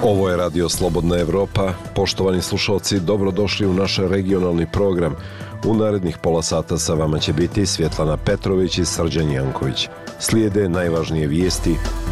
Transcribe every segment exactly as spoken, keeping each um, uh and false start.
Ovo je Radio Slobodna Evropa. Poštovani slušalci, dobrodošli u naš regionalni program. U narednih pola sata sa vama će biti Svjetlana Petrović i Srđan Janković. Slijede najvažnije vijesti.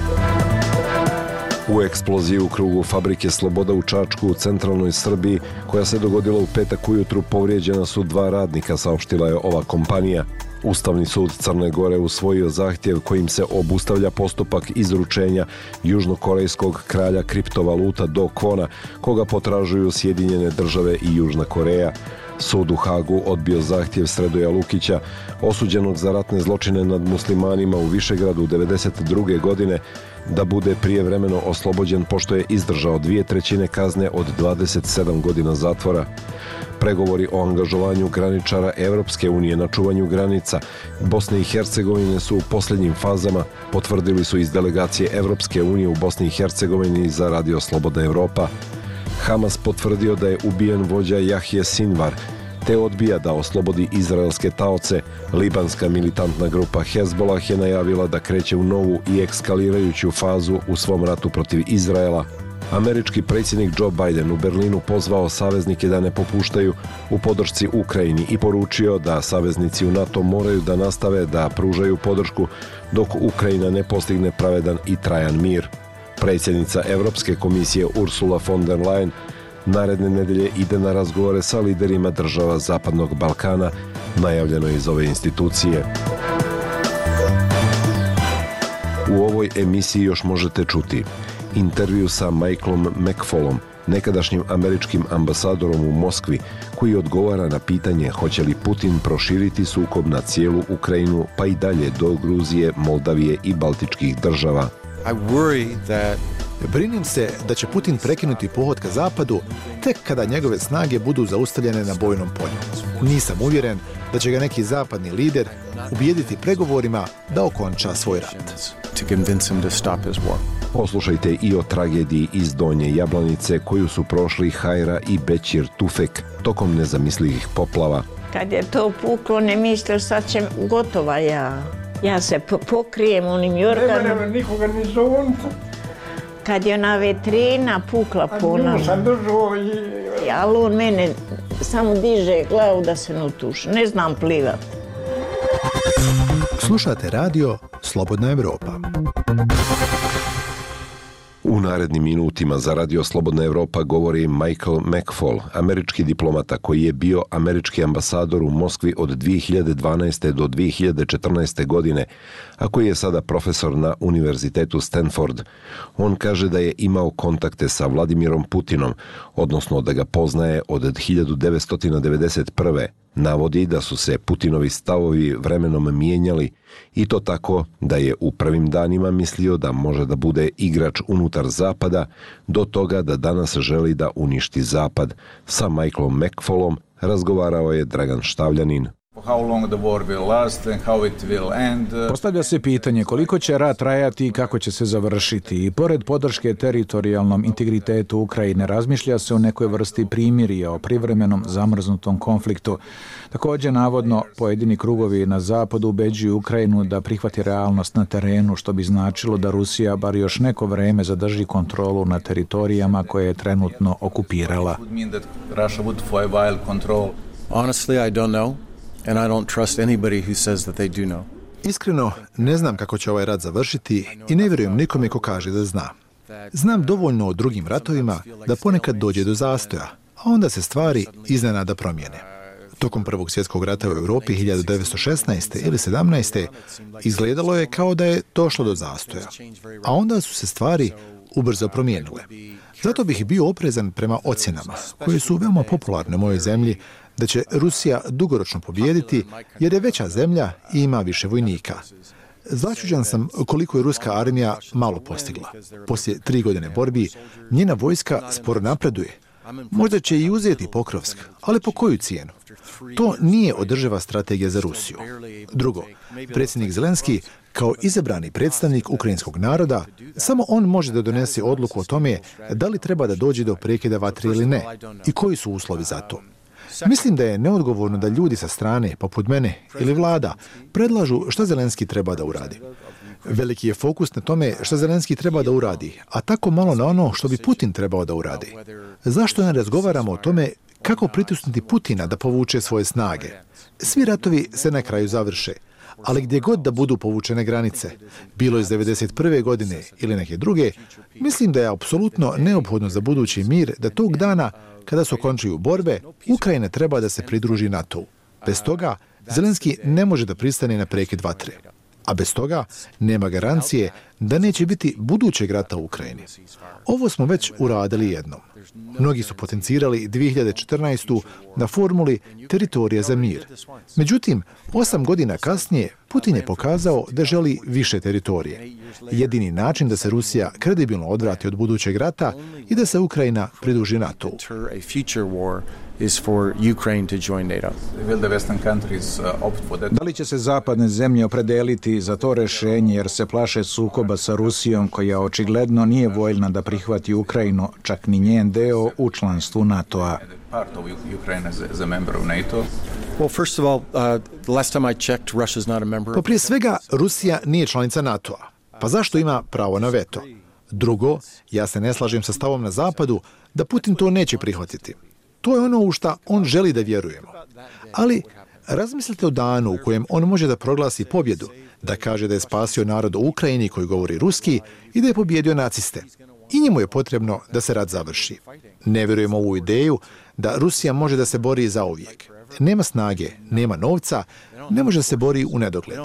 U eksploziji u krugu fabrike Sloboda u Čačku u centralnoj Srbiji, koja se dogodila u petak ujutru, povrijeđena su dva radnika, saopštila je ova kompanija. Ustavni sud Crne Gore usvojio zahtjev kojim se obustavlja postupak izručenja južnokorejskog kralja kriptovaluta Do Kwona, koga potražuju Sjedinjene države i Južna Koreja. Sud u Hagu odbio zahtjev Sredoja Lukića, osuđenog za ratne zločine nad muslimanima u Višegradu devedeset druge godine, da bude prijevremeno oslobođen pošto je izdržao dvije trećine kazne od dvadeset sedam godina zatvora. Pregovori o angažovanju graničara Evropske unije na čuvanju granica Bosne i Hercegovine su u posljednjim fazama, potvrdili su iz delegacije Evropske unije u Bosni i Hercegovini za Radio Slobodna Evropa. Hamas potvrdio da je ubijen vođa Jahje Sinvar, te odbija da oslobodi izraelske taoce. Libanska militantna grupa Hezbollah je najavila da kreće u novu i ekskalirajuću fazu u svom ratu protiv Izraela. Američki predsjednik Joe Biden u Berlinu pozvao saveznike da ne popuštaju u podršci Ukrajini i poručio da saveznici u NATO moraju da nastave da pružaju podršku dok Ukrajina ne postigne pravedan i trajan mir. Predsjednica Europske komisije Ursula von der Leyen naredne nedelje ide na razgovore sa liderima država Zapadnog Balkana, najavljeno iz ove institucije. U ovoj emisiji još možete čuti intervju sa Michaelom McFaulom, nekadašnjim američkim ambasadorom u Moskvi, koji odgovara na pitanje hoće li Putin proširiti sukob na cijelu Ukrajinu pa i dalje do Gruzije, Moldavije i Baltičkih država. I worry that Brinem se da će Putin prekinuti pohod ka zapadu tek kada njegove snage budu zaustavljene na bojnom polju. Nisam uvjeren da će ga neki zapadni lider ubijediti pregovorima da okonča svoj rat. Poslušajte i o tragediji iz Donje Jablanice koju su prošli Hajra i Bećir Tufek tokom nezamislivih poplava. Kad je to puklo, ne mislio sad će gotova ja. Ja se pokrijem onim jorganom. Nema, nema nikoga ni zovnca. Kad je ona vetrina pukla po nama. Nju sam držao i... Ali on mene samo diže glavu da se ne utuši. Ne znam plivat. Slušate radio Slobodna Evropa. U narednim minutima za Radio Slobodna Evropa govori Michael McFaul, američki diplomata koji je bio američki ambasador u Moskvi od dvije hiljade dvanaeste do dvije hiljade četrnaeste godine, a koji je sada profesor na Univerzitetu Stanford. On kaže da je imao kontakte sa Vladimirom Putinom, odnosno da ga poznaje od hiljadu devetsto devedeset prve. Navodi da su se Putinovi stavovi vremenom mijenjali i to tako da je u prvim danima mislio da može da bude igrač unutar Zapada, do toga da danas želi da uništi Zapad. Sa Michaelom McFaulom razgovarao je Dragan Štavljanin. Postavlja se pitanje koliko će rat trajati i kako će se završiti. I pored podrške teritorijalnom integritetu Ukrajine razmišlja se o nekoj vrsti primirja, o privremenom zamrznutom konfliktu. Također, navodno, pojedini krugovi na zapadu ubeđuju Ukrajinu da prihvati realnost na terenu, što bi značilo da Rusija bar još neko vreme zadrži kontrolu na teritorijama koje je trenutno okupirala. Honestly, I don't know. And I don't trust anybody who says that they do know. Iskreno, ne znam kako će ovaj rat završiti i ne vjerujem nikome ko kaže da zna. Znam dovoljno o drugim ratovima da ponekad dođe do zastoja, a onda se stvari iznenada promijene. Tokom Prvog svjetskog rata u Europi hiljadu devetsto šesnaeste ili sedamnaeste izgledalo je kao da je došlo do zastoja, a onda su se stvari ubrzo promijenile. Zato bih bio oprezan prema ocjenama, koje su veoma popularne u mojoj zemlji, da će Rusija dugoročno pobijediti jer je veća zemlja i ima više vojnika. Začuđen sam koliko je ruska armija malo postigla. Poslije tri godine borbi, njena vojska sporo napreduje. Možda će i uzeti Pokrovsk, ali po koju cijenu? To nije održiva strategija za Rusiju. Drugo, predsjednik Zelenski, kao izabrani predstavnik ukrajinskog naroda, samo on može da donese odluku o tome da li treba da dođe do prekida vatre ili ne i koji su uslovi za to. Mislim da je neodgovorno da ljudi sa strane, poput mene ili vlada, predlažu šta Zelenski treba da uradi. Veliki je fokus na tome što Zelenski treba da uradi, a tako malo na ono što bi Putin trebao da uradi. Zašto ne razgovaramo o tome kako pritisnuti Putina da povuče svoje snage? Svi ratovi se na kraju završe, ali gdje god da budu povučene granice, bilo iz devedeset prve godine ili neke druge, mislim da je apsolutno neophodno za budući mir da tog dana, kada se okončaju borbe, Ukrajina treba da se pridruži NATO-u. Bez toga, Zelenski ne može da pristane na prekid vatre. A bez toga nema garancije da neće biti budućeg rata u Ukrajini. Ovo smo već uradili jednom. Mnogi su potencirali dvije hiljade četrnaestu na formuli teritorija za mir. Međutim, osam godina kasnije Putin je pokazao da želi više teritorije. Jedini način da se Rusija kredibilno odvrati od budućeg rata i da se Ukrajina pridruži NATO-u. is for Ukraine to join NATO. Will the Western countries opt for that? Da li će se zapadne zemlje opredeliti za to rešenje jer se plaše sukoba sa Rusijom koja očigledno nije voljna da prihvati Ukrajinu, čak ni njen deo u članstvu NATO-a? Part of Ukraine as a member of NATO. Well, first of all, uh, the last time I checked, Russia's not a member. Pa prije svega, Rusija nije članica NATO-a. Pa zašto ima pravo na veto? Drugo, ja se ne slažem sa stavom na zapadu da Putin to neće prihvatiti. To je ono u šta on želi da vjerujemo. Ali razmislite o danu u kojem on može da proglasi pobjedu, da kaže da je spasio narod u Ukrajini koji govori ruski i da je pobjedio naciste. I njemu je potrebno da se rat završi. Ne vjerujemo u ideju da Rusija može da se bori zauvijek. Nema snage, nema novca, ne može da se bori u nedogled.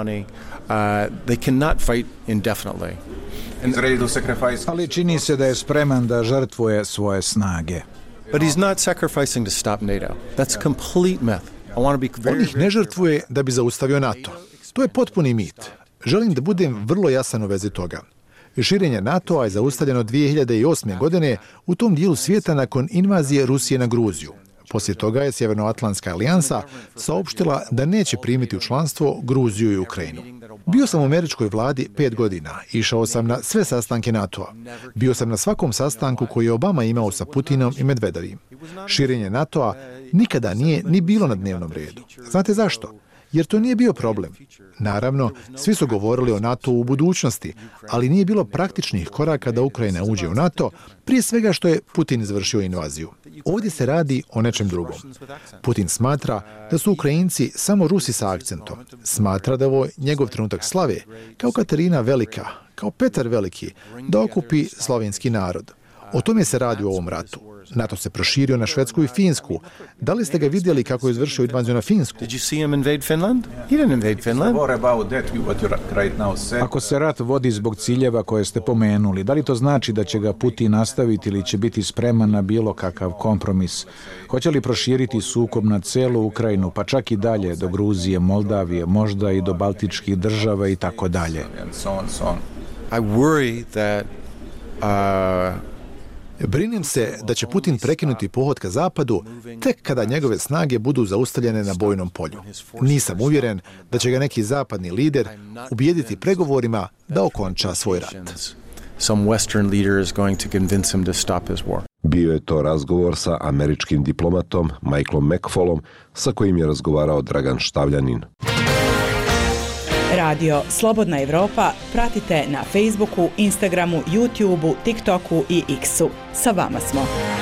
Ali čini se da je spreman da žrtvuje svoje snage. But he's not sacrificing to stop NATO. That's complete myth. I want to be very, On ih ne žrtvuje da bi zaustavio NATO. To je potpuni mit. Želim da budem vrlo jasan u vezi toga. Širenje NATO-a je zaustavljeno dvije hiljade osme. godine u tom dijelu svijeta nakon invazije Rusije na Gruziju. Poslije toga je Sjevernoatlantska alijansa saopštila da neće primiti u članstvo Gruziju i Ukrajinu. Bio sam u američkoj vladi pet godina. Išao sam na sve sastanke NATO-a. Bio sam na svakom sastanku koji je Obama imao sa Putinom i Medvedevim. Širenje NATO-a nikada nije ni bilo na dnevnom redu. Znate zašto? Jer to nije bio problem. Naravno, svi su govorili o NATO u budućnosti, ali nije bilo praktičnih koraka da Ukrajina uđe u NATO, prije svega što je Putin izvršio invaziju. Ovdje se radi o nečem drugom. Putin smatra da su Ukrajinci samo Rusi sa akcentom. Smatra da ovo je njegov trenutak slave, kao Katarina Velika, kao Petar Veliki, da okupi slovenski narod. O tome se radi u ovom ratu. NATO se proširio na Švedsku i Finsku. Da li ste ga vidjeli kako je izvršio invaziju na Finsku? Did you see him invade Finland? He didn't invade Finland. Ako se rat vodi zbog ciljeva koje ste pomenuli, da li to znači da će ga Putin nastaviti ili će biti spreman na bilo kakav kompromis? Hoće li proširiti sukob na celu Ukrajinu, pa čak i dalje do Gruzije, Moldavije, možda i do baltičkih država i tako dalje? I worry that uh, Brinem se da će Putin prekinuti pohod ka zapadu tek kada njegove snage budu zaustavljene na bojnom polju. Nisam uvjeren da će ga neki zapadni lider ubijediti pregovorima da okonča svoj rat. Bio je to razgovor sa američkim diplomatom Michaelom McFaulom, sa kojim je razgovarao Dragan Štavljanin. Radio Slobodna Evropa pratite na Facebooku, Instagramu, YouTubeu, TikToku i X-u. Sa vama smo.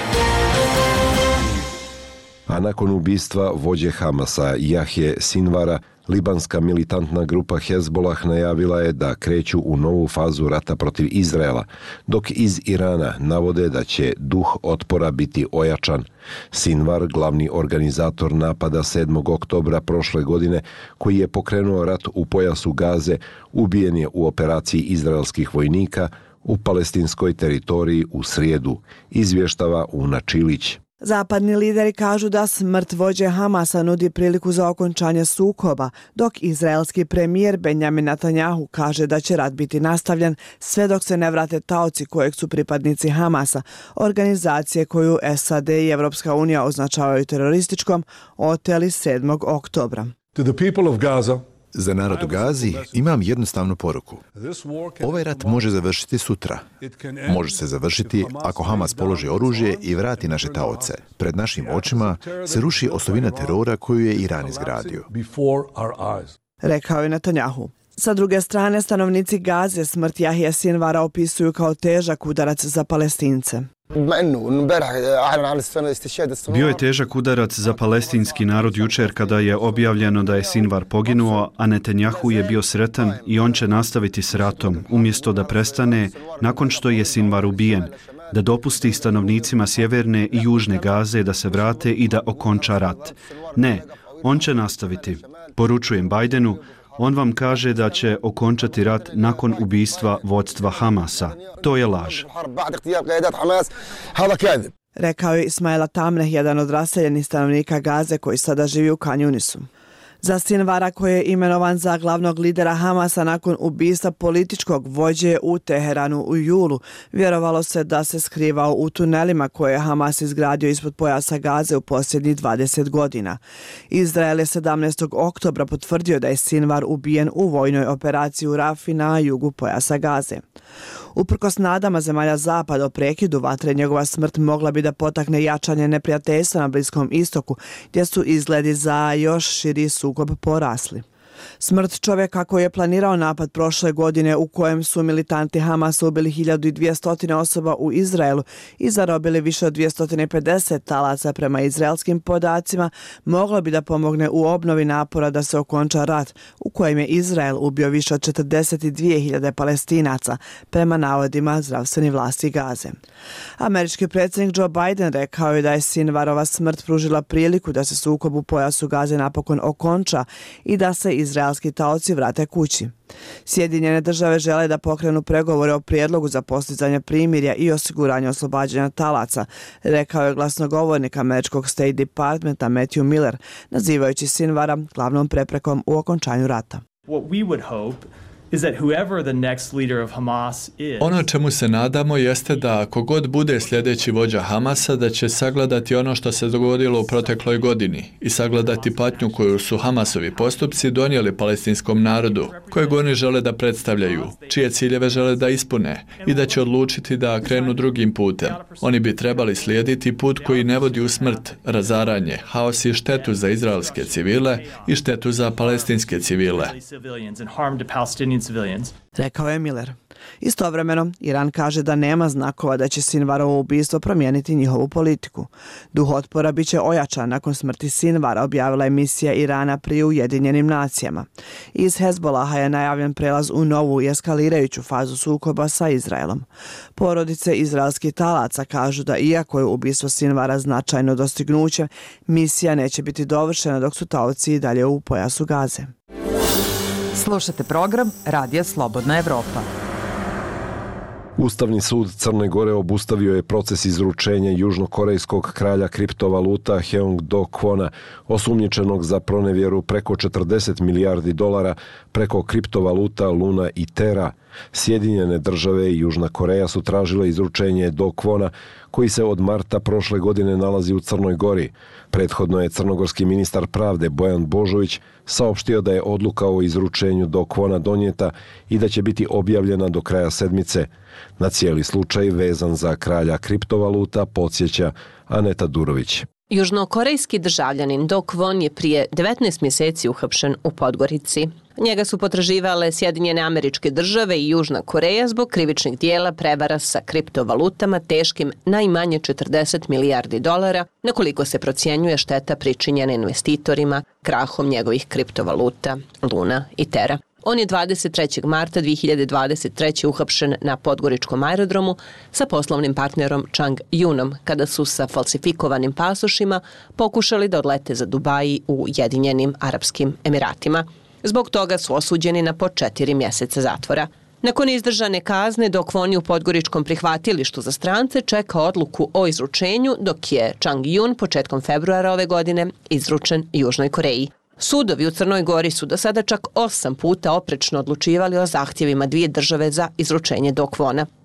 A nakon ubistva vođe Hamasa Jahje Sinvara, libanska militantna grupa Hezbollah najavila je da kreću u novu fazu rata protiv Izraela, dok iz Irana navode da će duh otpora biti ojačan. Sinvar, glavni organizator napada sedmog oktobra prošle godine, koji je pokrenuo rat u pojasu Gaze, ubijen je u operaciji izraelskih vojnika u palestinskoj teritoriji u srijedu, izvještava Una Čilić. Zapadni lideri kažu da smrt vođe Hamasa nudi priliku za okončanje sukoba, dok izraelski premijer Benjamin Netanjahu kaže da će rat biti nastavljen sve dok se ne vrate taoci kojeg su pripadnici Hamasa, organizacije koju S A D i Evropska unija označavaju terorističkom, oteli sedmog oktobra. To the people of Gaza, Za narod u Gazi imam jednostavnu poruku. Ovaj rat može završiti sutra. Može se završiti ako Hamas položi oružje i vrati naše taoce. Pred našim očima se ruši osovina terora koju je Iran izgradio. Rekao je Netanjahu. Sa druge strane, stanovnici Gaze smrt Jahije Sinvara opisuju kao težak udarac za Palestince. Bio je težak udarac za palestinski narod jučer kada je objavljeno da je Sinvar poginuo, a Netanjahu je bio sretan i on će nastaviti s ratom, umjesto da prestane nakon što je Sinvar ubijen, da dopusti stanovnicima sjeverne i južne Gaze da se vrate i da okonča rat. Ne, on će nastaviti. Poručujem Bajdenu, on vam kaže da će okončati rat nakon ubistva vodstva Hamasa. To je laž. Rekao je Ismaila Tamneh, jedan od raseljenih stanovnika Gaze koji sada živi u Kan Yunisu. Za Sinvara, koji je imenovan za glavnog lidera Hamasa nakon ubistva političkog vođe u Teheranu u julu, vjerovalo se da se skrivao u tunelima koje je Hamas izgradio ispod pojasa Gaze u posljednjih dvadeset godina. Izrael je sedamnaestog oktobra potvrdio da je Sinvar ubijen u vojnoj operaciji u Rafi na jugu pojasa Gaze. Uprkos nadama zemalja Zapada o prekidu vatre, njegova smrt mogla bi da potakne jačanje neprijateljstva na Bliskom istoku, gdje su izgledi za još širi sukob porasli. Smrt čovjeka koji je planirao napad prošle godine u kojem su militanti Hamasa ubili hiljadu dvjesto osoba u Izraelu i zarobili više od dvjesto pedeset talaca prema izraelskim podacima, moglo bi da pomogne u obnovi napora da se okonča rat u kojem je Izrael ubio više od četrdeset dvije hiljade Palestinaca prema navodima zdravstvenih vlasti Gaze. Američki predsjednik Joe Biden rekao je da je Sinvarova smrt pružila priliku da se sukob u pojasu Gaze napokon okonča i da se izraelski taoci vrate kući. Sjedinjene države žele da pokrenu pregovore o prijedlogu za postizanje primirja i osiguranje oslobađanja talaca, rekao je glasnogovornik američkog State Departmenta Matthew Miller, nazivajući Sinvara glavnom preprekom u okončanju rata. Ono čemu se nadamo jeste da ako god bude sljedeći vođa Hamasa, da će sagledati ono što se dogodilo u protekloj godini i sagledati patnju koju su Hamasovi postupci donijeli palestinskom narodu, kojeg oni žele da predstavljaju, čije ciljeve žele da ispune i da će odlučiti da krenu drugim putem. Oni bi trebali slijediti put koji ne vodi u smrt, razaranje, haos i štetu za izraelske civile i štetu za palestinske civile. Rekao je Miller. Istovremeno, Iran kaže da nema znakova da će Sinvarovo ubistvo promijeniti njihovu politiku. Duh otpora bit će ojačan nakon smrti Sinvara, objavila je misija Irana pri Ujedinjenim nacijama. Iz Hezbolaha je najavljen prelaz u novu i eskalirajuću fazu sukoba sa Izraelom. Porodice izraelskih talaca kažu da iako je ubistvo Sinvara značajno dostignuće, misija neće biti dovršena dok su taoci i dalje u pojasu Gaze. Slušate program Radija Slobodna Evropa. Ustavni sud Crne Gore obustavio je proces izručenja južnokorejskog kralja kriptovaluta Heong Do Kwona, osumnjičenog za pronevjeru preko četrdeset milijardi dolara preko kriptovaluta Luna i Terra. Sjedinjene države i Južna Koreja su tražile izručenje Do Kwona, koji se od marta prošle godine nalazi u Crnoj Gori. Prethodno je crnogorski ministar pravde Bojan Božović saopštio da je odluka o izručenju Do Kwona donijeta i da će biti objavljena do kraja sedmice. Na cijeli slučaj vezan za kralja kriptovaluta podsjeća Aneta Durović. Južnokorejski državljanin Do Kwon je prije devetnaest mjeseci uhapšen u Podgorici. Njega su potraživale Sjedinjene Američke Države i Južna Koreja zbog krivičnih dijela prevara sa kriptovalutama teškim najmanje četrdeset milijardi dolara, na koliko se procjenjuje šteta pričinjena investitorima krahom njegovih kriptovaluta Luna i Terra. On je dvadeset trećeg marta dvije hiljade dvadeset treće uhapšen na Podgoričkom aerodromu sa poslovnim partnerom Chang Yunom kada su sa falsifikovanim pasošima pokušali da odlete za Dubaji u Ujedinjenim Arapskim Emiratima. Zbog toga su osuđeni na po četiri mjeseca zatvora. Nakon izdržane kazne, Do Kwon je u Podgoričkom prihvatilištu za strance čeka odluku o izručenju, dok je Chang Yun početkom februara ove godine izručen Južnoj Koreji. Sudovi u Crnoj Gori su do sada čak osam puta oprečno odlučivali o zahtjevima dvije države za izručenje Do Kwona.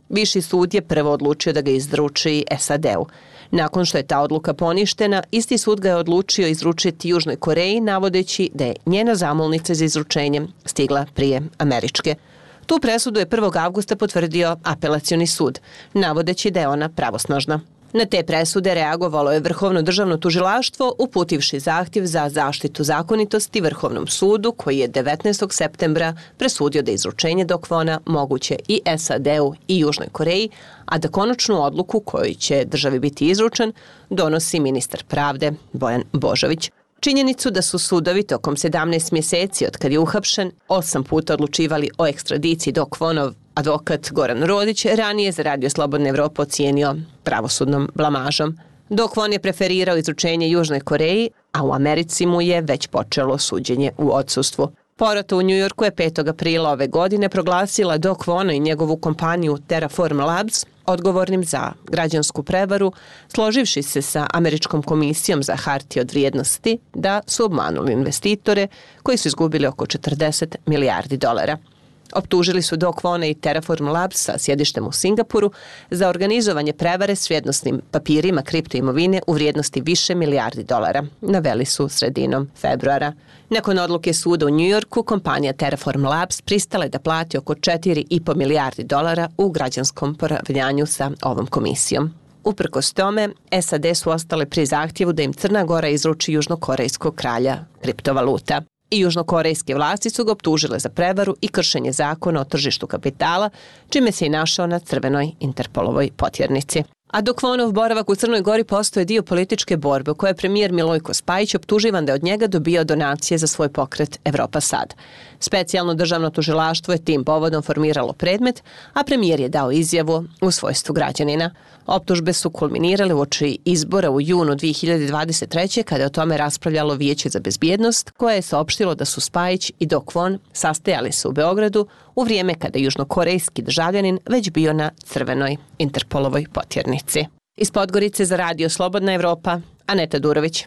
Viši sud je prvo odlučio da ga izruči S A D-u. Nakon što je ta odluka poništena, isti sud ga je odlučio izručiti Južnoj Koreji, navodeći da je njena zamolnica za izručenjem stigla prije američke. Tu presudu je prvog avgusta potvrdio apelacioni sud, navodeći da je ona pravosnažna. Na te presude reagovalo je Vrhovno državno tužilaštvo uputivši zahtjev za zaštitu zakonitosti Vrhovnom sudu koji je devetnaestog septembra presudio da je izručenje Do Kwona moguće i S A D-u i Južnoj Koreji, a da konačnu odluku kojoj će državi biti izručen donosi ministar pravde Bojan Božović. Činjenicu da su sudovi tokom sedamnaest mjeseci od kad je uhapšen osam puta odlučivali o ekstradiciji Do Kwonov, advokat Goran Rodić ranije za Radio Slobodna Evropa ocijenio pravosudnom blamažom. Do Kwon je preferirao izručenje Južnoj Koreji, a u Americi mu je već počelo suđenje u odsustvu. Porota u Njujorku je petog aprila ove godine proglasila Do Kwona i njegovu kompaniju Terraform Labs odgovornim za građansku prevaru, složivši se sa Američkom komisijom za hartije od vrijednosti da su obmanuli investitore koji su izgubili oko četrdeset milijardi dolara. Optužili su Do Kwona i Terraform Labs sa sjedištem u Singapuru za organizovanje prevare s vrijednosnim papirima kriptoimovine u vrijednosti više milijardi dolara, naveli su sredinom februara. Nakon odluke suda u Njujorku, kompanija Terraform Labs pristala je da plati oko četiri i po milijardi dolara u građanskom poravljanju sa ovom komisijom. Uprkos tome, S A D su ostale pri zahtjevu da im Crna Gora izruči južnokorejskog kralja kriptovaluta. I južnokorejske vlasti su ga optužile za prevaru i kršenje zakona o tržištu kapitala, čime se i našao na crvenoj Interpolovoj potjernici. A Do Kwonov boravak u Crnoj Gori postoje dio političke borbe u kojoj je premijer Milojko Spajić optuživan da je od njega dobio donacije za svoj pokret Evropa sad. Specijalno državno tužilaštvo je tim povodom formiralo predmet, a premijer je dao izjavu u svojstvu građanina. Optužbe su kulminirale uoči izbora u junu dvije hiljade dvadeset treće kada je o tome raspravljalo Vijeće za bezbjednost, koje je saopštilo da su Spajić i Do Kwon sastajali se u Beogradu u vrijeme kada je južnokorejski državljanin već bio na crvenoj Interpolovoj potjernici. Iz Podgorice za Radio Slobodna Evropa, Aneta Durović.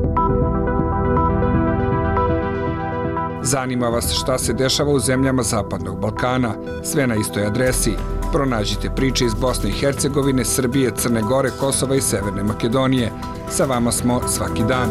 Zanima vas šta se dešava u zemljama Zapadnog Balkana? Sve na istoj adresi. Pronađite priče iz Bosne i Hercegovine, Srbije, Crne Gore, Kosova i Severne Makedonije. Sa vama smo svaki dan.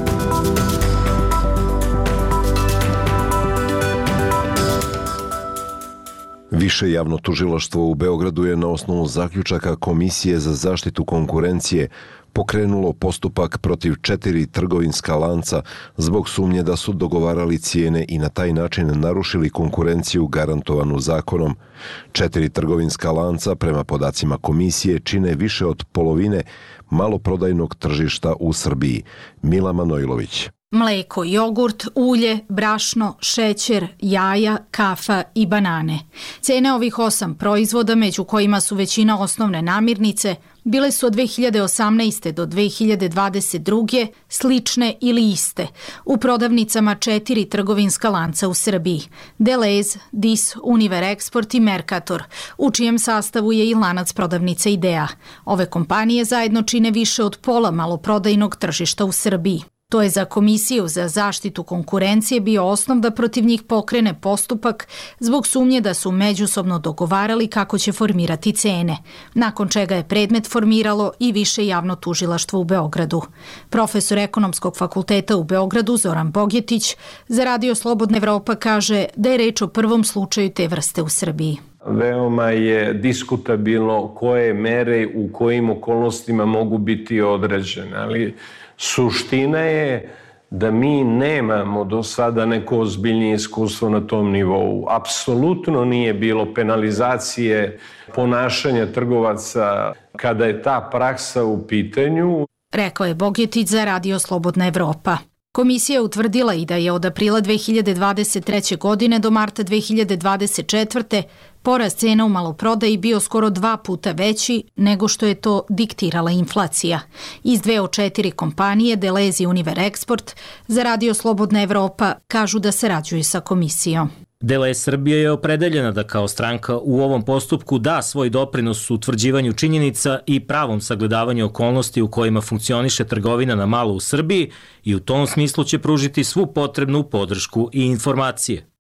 Više javno tužilaštvo u Beogradu je na osnovu zaključaka Komisije za zaštitu konkurencije pokrenulo postupak protiv četiri trgovinska lanca zbog sumnje da su dogovarali cijene i na taj način narušili konkurenciju garantovanu zakonom. Četiri trgovinska lanca, prema podacima komisije, čine više od polovine maloprodajnog tržišta u Srbiji. Mila Manojlović. Mleko, jogurt, ulje, brašno, šećer, jaja, kafa i banane. Cene ovih osam proizvoda, među kojima su većina osnovne namirnice, bile su od dve hiljade osamnaeste. do dve hiljade dvadeset druge slične ili iste u prodavnicama četiri trgovinska lanca u Srbiji: Delez, Dis, Univer Export i Mercator, u čijem sastavu je i lanac prodavnice Idea. Ove kompanije zajedno čine više od pola maloprodajnog tržišta u Srbiji. To je za Komisiju za zaštitu konkurencije bio osnov da protiv njih pokrene postupak zbog sumnje da su međusobno dogovarali kako će formirati cene, nakon čega je predmet formiralo i više javno tužilaštvo u Beogradu. Profesor Ekonomskog fakulteta u Beogradu Zoran Bogetić za Radio Slobodna Evropa kaže da je reč o prvom slučaju te vrste u Srbiji. Veoma je diskutabilno koje mere u kojim okolnostima mogu biti određene, ali suština je da mi nemamo do sada neko ozbiljnije iskustvo na tom nivou. Apsolutno nije bilo penalizacije ponašanja trgovaca kada je ta praksa u pitanju. Rekao je Bogetić za Radio Slobodna Evropa. Komisija je utvrdila i da je od aprila dve hiljade dvadeset treće. godine do marta dve hiljade dvadeset četvrte. porast cena u maloprodaji bio skoro dva puta veći nego što je to diktirala inflacija. Iz dve od četiri kompanije, Delez i Univer Export, za Radio Slobodna Evropa kažu da sarađuju sa komisijom. Delez Srbije je opredeljena da kao stranka u ovom postupku da svoj doprinos u utvrđivanju činjenica i pravom sagledavanju okolnosti u kojima funkcioniše trgovina na malo u Srbiji i u tom smislu će pružiti svu potrebnu podršku i informacije.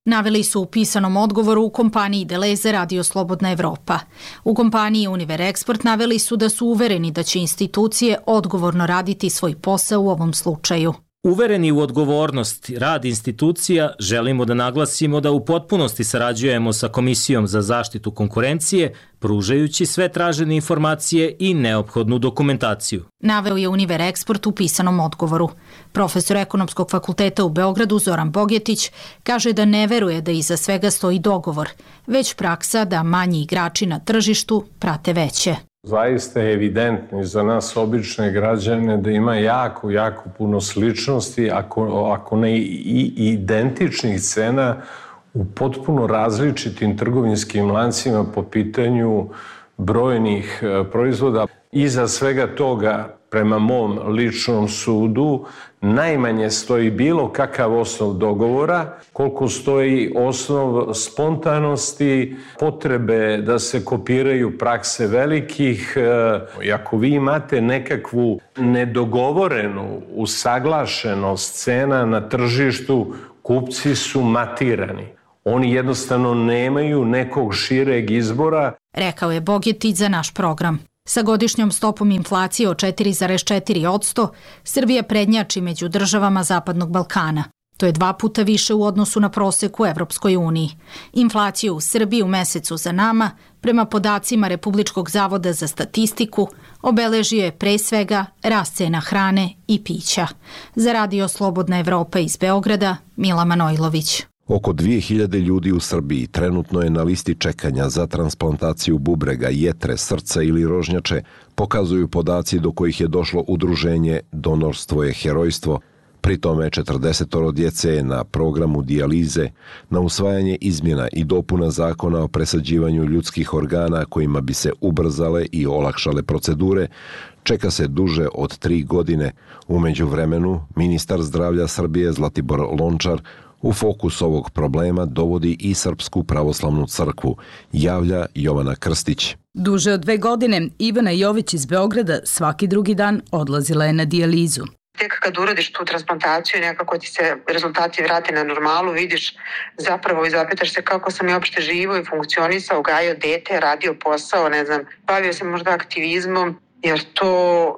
Naveli su u pisanom odgovoru u kompaniji Deleze Radio Slobodna Evropa. U kompaniji Univer Export naveli su da su uvereni da će institucije odgovorno raditi svoj posao u ovom slučaju. Uvereni u odgovornost rad institucija, želimo da naglasimo da u potpunosti sarađujemo sa Komisijom za zaštitu konkurencije, pružajući sve tražene informacije i neophodnu dokumentaciju. Naveo je Univer Export u pisanom odgovoru. Profesor Ekonomskog fakulteta u Beogradu Zoran Bogetić kaže da ne veruje da iza svega stoji dogovor, već praksa da manji igrači na tržištu prate veće. Zaista je evidentno i za nas obične građane da ima jako, jako puno sličnosti, ako, ako ne i identičnih cena u potpuno različitim trgovinskim lancima po pitanju brojnih proizvoda. Iza svega toga, prema mom ličnom sudu, najmanje stoji bilo kakav osnov dogovora, koliko stoji osnov spontanosti, potrebe da se kopiraju prakse velikih. I ako vi imate nekakvu nedogovorenu usaglašenost cena na tržištu, kupci su matirani. Oni jednostavno nemaju nekog šireg izbora. Rekao je Bogetić za naš program. Sa godišnjom stopom inflacije od četiri zarez četiri posto, Srbija prednjači među državama Zapadnog Balkana. To je dva puta više u odnosu na prosek u Evropskoj uniji. Inflaciju u Srbiji u mesecu za nama, prema podacima Republičkog zavoda za statistiku, obeležio je pre svega rast cena hrane i pića. Za Radio Slobodna Evropa iz Beograda, Mila Manojlović. Oko dvije hiljade ljudi u Srbiji trenutno je na listi čekanja za transplantaciju bubrega, jetre, srca ili rožnjače, pokazuju podaci do kojih je došlo udruženje Donorstvo je herojstvo. Pri tome četrdesetoro djece je na programu dijalize, na usvajanje izmjena i dopuna zakona o presađivanju ljudskih organa kojima bi se ubrzale i olakšale procedure, čeka se duže od tri godine. U međuvremenu, ministar zdravlja Srbije Zlatibor Lončar u fokus ovog problema dovodi i Srpsku pravoslavnu crkvu, javlja Jovana Krstić. Duže od dve godine Ivana Jović iz Beograda svaki drugi dan odlazila je na dijalizu. Tek kad uradiš tu transplantaciju, nekako ti se rezultati vrate na normalu, vidiš zapravo i zapitaš se kako sam ja uopšte živo i funkcionisao, gajio dete, radio posao, ne znam, bavio se možda aktivizmom, jer to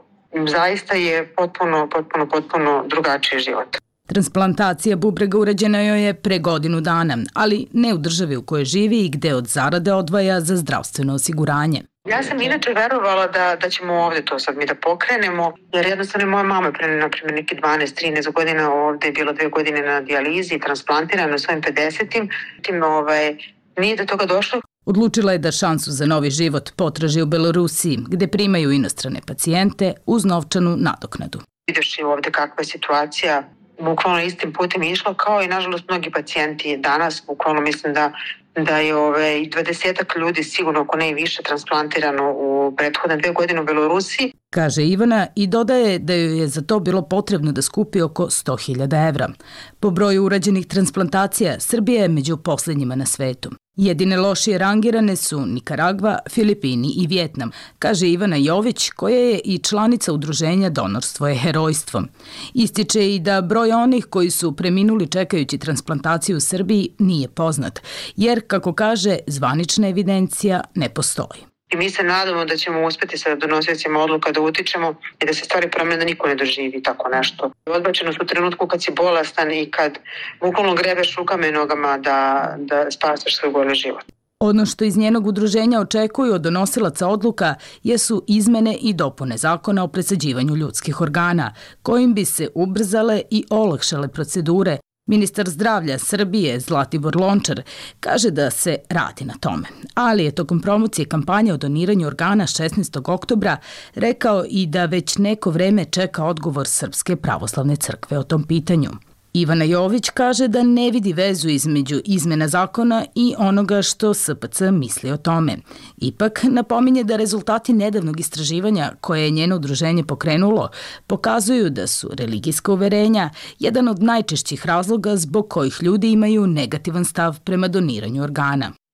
zaista je potpuno, potpuno, potpuno drugačiji život. Transplantacija bubrega urađena joj je pre godinu dana, ali ne u državi u kojoj živi i gde od zarade odvaja za zdravstveno osiguranje. Ja sam inače verovala da, da ćemo ovde to sad mi da pokrenemo, jer jednostavno moja mama pre, na primjer, neki dvanaest trinaest godina ovde je bilo dve godine na dijalizi i transplantirana na svojim pedesetim. Tim, ovaj, nije do toga došlo. Odlučila je da šansu za novi život potraži u Belorusiji, gde primaju inostrane pacijente uz novčanu nadoknadu. Vidiš i ovde kakva je situacija, bukvalno istim putem išlo kao i nažalost mnogi pacijenti danas, bukvalno mislim da da je ove, i dvadesetak ljudi sigurno ako ne i više transplantirano u prethodne dve godine u Belorusiji. Kaže Ivana i dodaje da joj je za to bilo potrebno da skupi oko sto hiljada evra. Po broju urađenih transplantacija, Srbija je među poslednjima na svetu. Jedine lošije rangirane su Nikaragva, Filipini i Vjetnam, kaže Ivana Jović, koja je i članica udruženja Donorstvo je herojstvo. Ističe i da broj onih koji su preminuli čekajući transplantaciju u Srbiji nije poznat, jer, kako kaže, zvanična evidencija ne postoji. I mi se nadamo da ćemo uspeti sa donosiocima odluka da utičemo i da se stvari promene, da niko ne doživi tako nešto. Odbačenost u trenutku kad si bolestan i kad bukvalno grebeš rukama i nogama da, da spasiš svoj goli život. Ono što iz njenog udruženja očekuju od donosilaca odluka jesu izmene i dopune zakona o presađivanju ljudskih organa, kojim bi se ubrzale i olakšale procedure. Ministar zdravlja Srbije Zlatibor Lončar kaže da se radi na tome, ali je tokom promocije kampanje o doniranju organa šesnaestog oktobra rekao i da već neko vreme čeka odgovor Srpske pravoslavne crkve o tom pitanju. Ivana Jović kaže da ne vidi vezu između izmena zakona i onoga što S P C misli o tome. Ipak napominje da rezultati nedavnog istraživanja koje je njeno udruženje pokrenulo pokazuju da su religijska uverenja jedan od najčešćih razloga zbog kojih ljudi imaju negativan stav prema doniranju organa.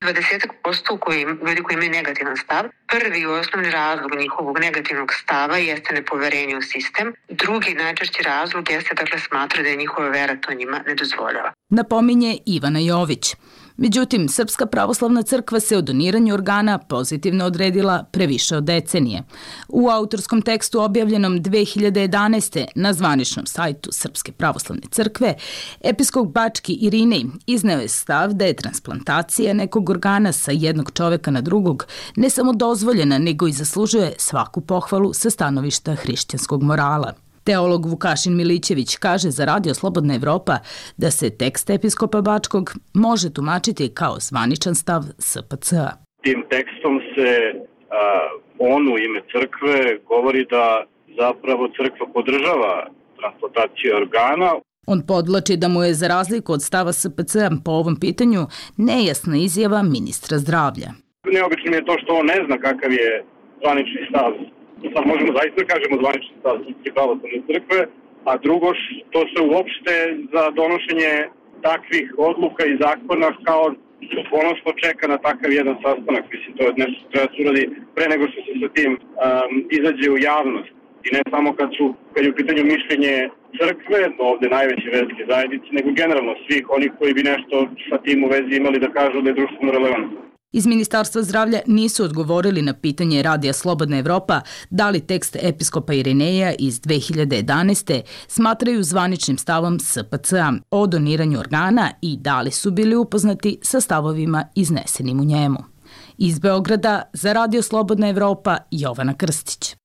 dvadeset posto koji, ljudi koji imaju negativan stav. Prvi i osnovni razlog njihovog negativnog stava jeste nepoverenje u sistem. Drugi najčešći razlog jeste dakle smatra da je njihova vera to njima ne dozvoljava. Napominje Ivana Jović. Međutim, Srpska pravoslavna crkva se o doniranju organa pozitivno odredila previše od decenije. U autorskom tekstu objavljenom dve hiljade jedanaeste. na zvaničnom sajtu Srpske pravoslavne crkve, episkop Bački Irinej izneo je stav da je transplantacija nekog organa sa jednog čoveka na drugog ne samo dozvoljena, nego i zaslužuje svaku pohvalu sa stanovišta hrišćanskog morala. Teolog Vukašin Milićević kaže za Radio Slobodna Evropa da se tekst episkopa Bačkog može tumačiti kao zvaničan stav S P C-a. Tim tekstom se a, on u ime crkve govori da zapravo crkva podržava transplantaciju organa. On podvlači da mu je za razliku od stava S P C-a po ovom pitanju nejasna izjava ministra zdravlja. Neobično je to što on ne zna kakav je zvanični stav. Sad možemo zaista kažemo zvanični stav Srpske pravoslavne crkve, a drugo što se uopšte za donošenje takvih odluka i zakona kao ponosno čeka na takav jedan sastanak. Mislim, to je nešto što treba se uradi pre nego što se sa tim um, izađe u javnost. I ne samo kad su, kad je u pitanju mišljenje crkve, ovde najveće verske zajednice, nego generalno svih onih koji bi nešto sa tim u vezi imali da kažu da je društveno relevantno. Iz Ministarstva zdravlja nisu odgovorili na pitanje Radija Slobodna Evropa da li tekst episkopa Irineja iz dve hiljade jedanaeste. smatraju zvaničnim stavom S P C-a o doniranju organa i da li su bili upoznati sa stavovima iznesenim u njemu. Iz Beograda za Radio Slobodna Evropa Jovana Krstić.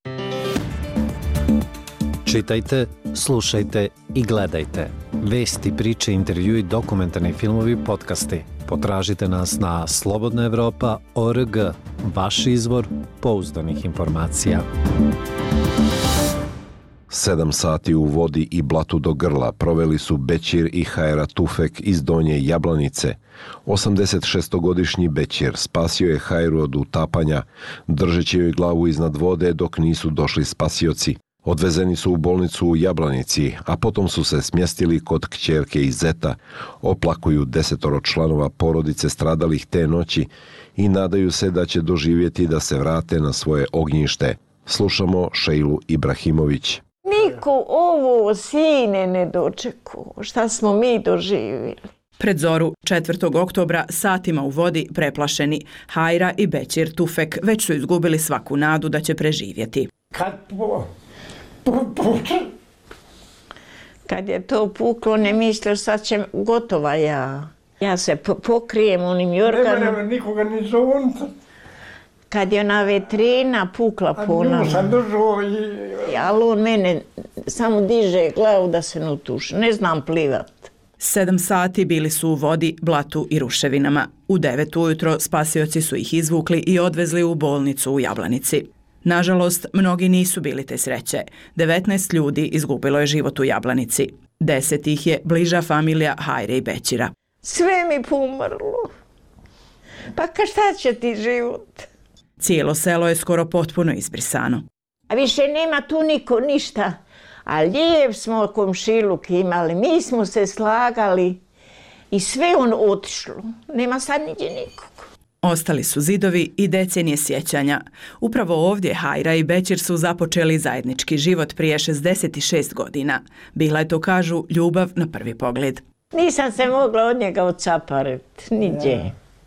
Čitajte, slušajte i gledajte. Vesti, priče, intervjui, dokumentarni filmovi, podcasti. Potražite nas na slobodna evropa tačka org, vaš izvor pouzdanih informacija. Sedam sati u vodi i blatu do grla proveli su Bećir i Hajra Tufek iz Donje Jablanice. osamdesetšestogodišnji Bećir spasio je Hajru od utapanja, držeći joj glavu iznad vode dok nisu došli spasioci. Odvezeni su u bolnicu u Jablanici, a potom su se smjestili kod kćerke i zeta, oplakuju desetoro članova porodice stradalih te noći i nadaju se da će doživjeti da se vrate na svoje ognjište. Slušamo Šejlu Ibrahimović. Niko ovo sine ne dočeku, šta smo mi doživjeli. Pred zoru četvrtog oktobra satima u vodi preplašeni Hajra i Bećir Tufek već su izgubili svaku nadu da će preživjeti. Kad po... Kad je to puklo, ne mislio sad će gotova ja. Ja se pokrijem onim jorganom. Nema, nema nikoga ni zonta. Kad je ona vetrina pukla po nama. A sam držao i... Ali on mene samo diže glavu da se ne utuši. Ne znam plivat. Sedam sati bili su u vodi, blatu i ruševinama. U devet ujutro spasioci su ih izvukli i odvezli u bolnicu u Jablanici. Nažalost, mnogi nisu bili te sreće. devetnaest ljudi izgubilo je život u Jablanici. Deset ih je bliža familija Hajre i Bećira. Sve mi pomrlo. Pa ka šta će ti život? Cijelo selo je skoro potpuno izbrisano. A više nema tu niko ništa. A lijep smo komšiluk imali. Mi smo se slagali i sve on otišlo. Nema sad niđe nikog. Ostali su zidovi i decenije sjećanja. Upravo ovdje Hajra i Bećir su započeli zajednički život prije šezdeset šest godina. Bila je, to kažu, ljubav na prvi pogled. Nisam se mogla od njega odcapariti, niđe.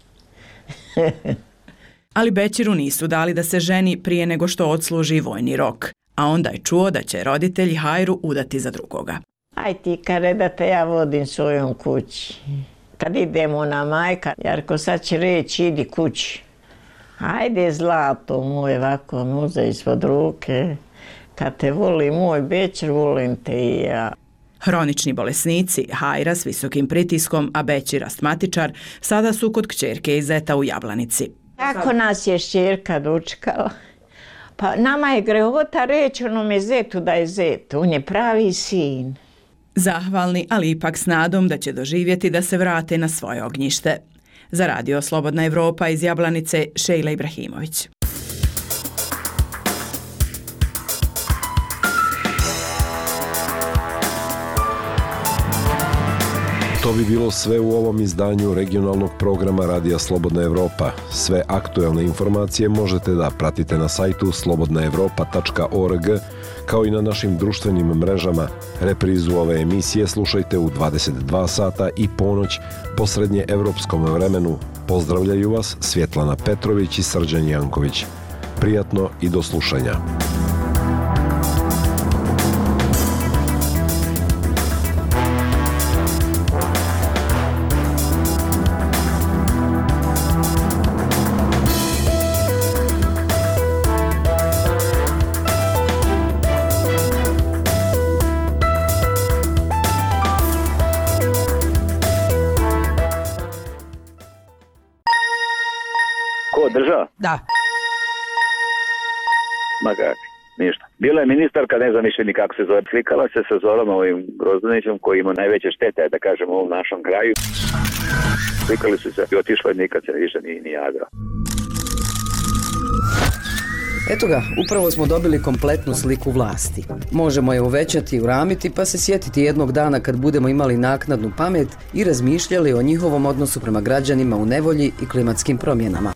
Ali Bećiru nisu dali da se ženi prije nego što odsluži vojni rok. A onda je čuo da će roditelji Hajru udati za drugoga. Aj ti kare da te ja vodim svojom kući. Kad idemo na majka, Jarko sad će reći idi kući. Ajde zlato moje, ovako muze ispod ruke. Kad te voli moj Bećir, volim te i ja. Hronični bolesnici, Hajra s visokim pritiskom, a Bećir astmatičar, sada su kod kćerke i zeta u Jablanici. Kako nas je šćerka dočekala? Pa nama je grehota reći onome zetu da je zet, on je pravi sin. Zahvalni, ali ipak s nadom da će doživjeti da se vrate na svoje ognjište. Za Radio Slobodna Evropa iz Jablanice, Šejla Ibrahimović. To bi bilo sve u ovom izdanju regionalnog programa Radija Slobodna Evropa. Sve aktuelne informacije možete da pratite na sajtu slobodna evropa tačka org, kao i na našim društvenim mrežama. Reprizu ove emisije slušajte u dvadeset dva sata i ponoć po srednje evropskom vremenu. Pozdravljaju vas Svjetlana Petrović i Srđan Janković. Prijatno i do slušanja. Država? Da. Ma kak, ništa. Bila je ministarka, ne znam više ni kako se zove, slikala se sa Zorom ovim Grozdanićem koji ima najveće štete, da kažem, u ovom našem kraju. Slikali su se i otišla i nikad se više ni, ni javila. Eto ga, upravo smo dobili kompletnu sliku vlasti. Možemo je uvećati i uramiti pa se sjetiti jednog dana kad budemo imali naknadnu pamet i razmišljali o njihovom odnosu prema građanima u nevolji i klimatskim promjenama.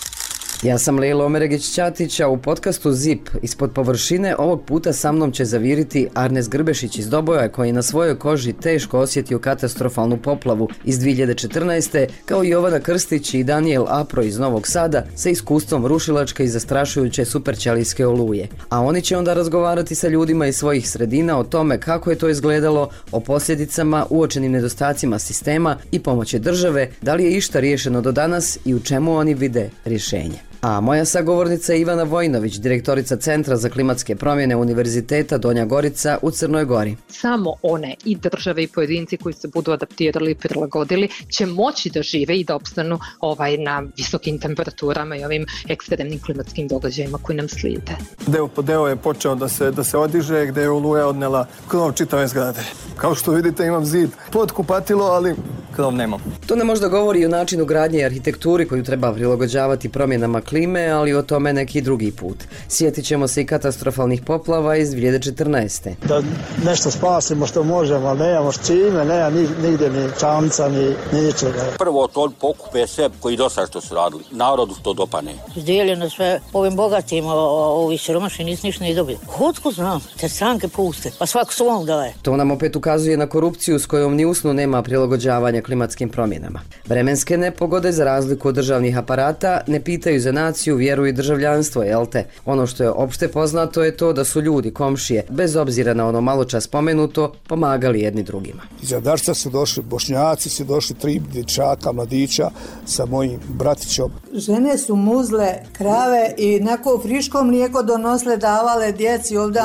Ja sam Lejla Omeregić-Ćatić, a u podcastu Zip ispod površine ovog puta sa mnom će zaviriti Arnes Grbešić iz Doboja, koji je na svojoj koži teško osjetio katastrofalnu poplavu iz dvije hiljade četrnaeste, kao i Jovana Krstić i Daniel Apro iz Novog Sada sa iskustvom rušilačke i zastrašujuće superćelijske oluje. A oni će onda razgovarati sa ljudima iz svojih sredina o tome kako je to izgledalo, o posljedicama, uočenim nedostacima sistema i pomoći države, da li je išta riješeno do danas i u čemu oni vide rješenje. A moja sagovornica je Ivana Vojnović, direktorica Centra za klimatske promjene Univerziteta Donja Gorica u Crnoj Gori. Samo one i države i pojedinci koji se budu adaptirali i prilagodili će moći da žive i da opstanu ovaj, na visokim temperaturama i ovim ekstremnim klimatskim događajima koji nam slijede. Deo po deo je počeo da se, da se odiže, gdje je oluja odnela krov čitave zgrade. Kao što vidite imam zid pod kupatilo, ali krov nemam. To nam možda govori i o načinu gradnje i arhitekturi koju treba prilagođavati promjenama klime, ali o tome neki drugi put. Sjetit ćemo se i katastrofalnih poplava iz dvije hiljade četrnaeste. Da nešto spasimo što možemo, ali nemamo s čime, nema nigdje ni čamca, ni ničega. Prvo to pokupe sve koji do sada što su radili. Narodu to dopane. Izdijeljeno sve ovim bogatima, ovi siromašni nisu ništa ni dobili. Otko znam, te stranke puste, pa svako svom daje. To nam opet ukazuje na korupciju s kojom ni usnu nema prilagođavanja klimatskim promjenama. Vremenske nepogode, za razliku od državnih aparata, ne pitaju za naciju, vjeru i državljanstvo, jel te? Ono što je opšte poznato je to da su ljudi, komšije, bez obzira na ono malo čas spomenuto, pomagali jedni drugima. Iza Darca su došli Bošnjaci, su došli tri dječaka, mladića sa mojim bratićom. Žene su muzle krave i neko friško mlijeko donosle, davale djeci ovdje.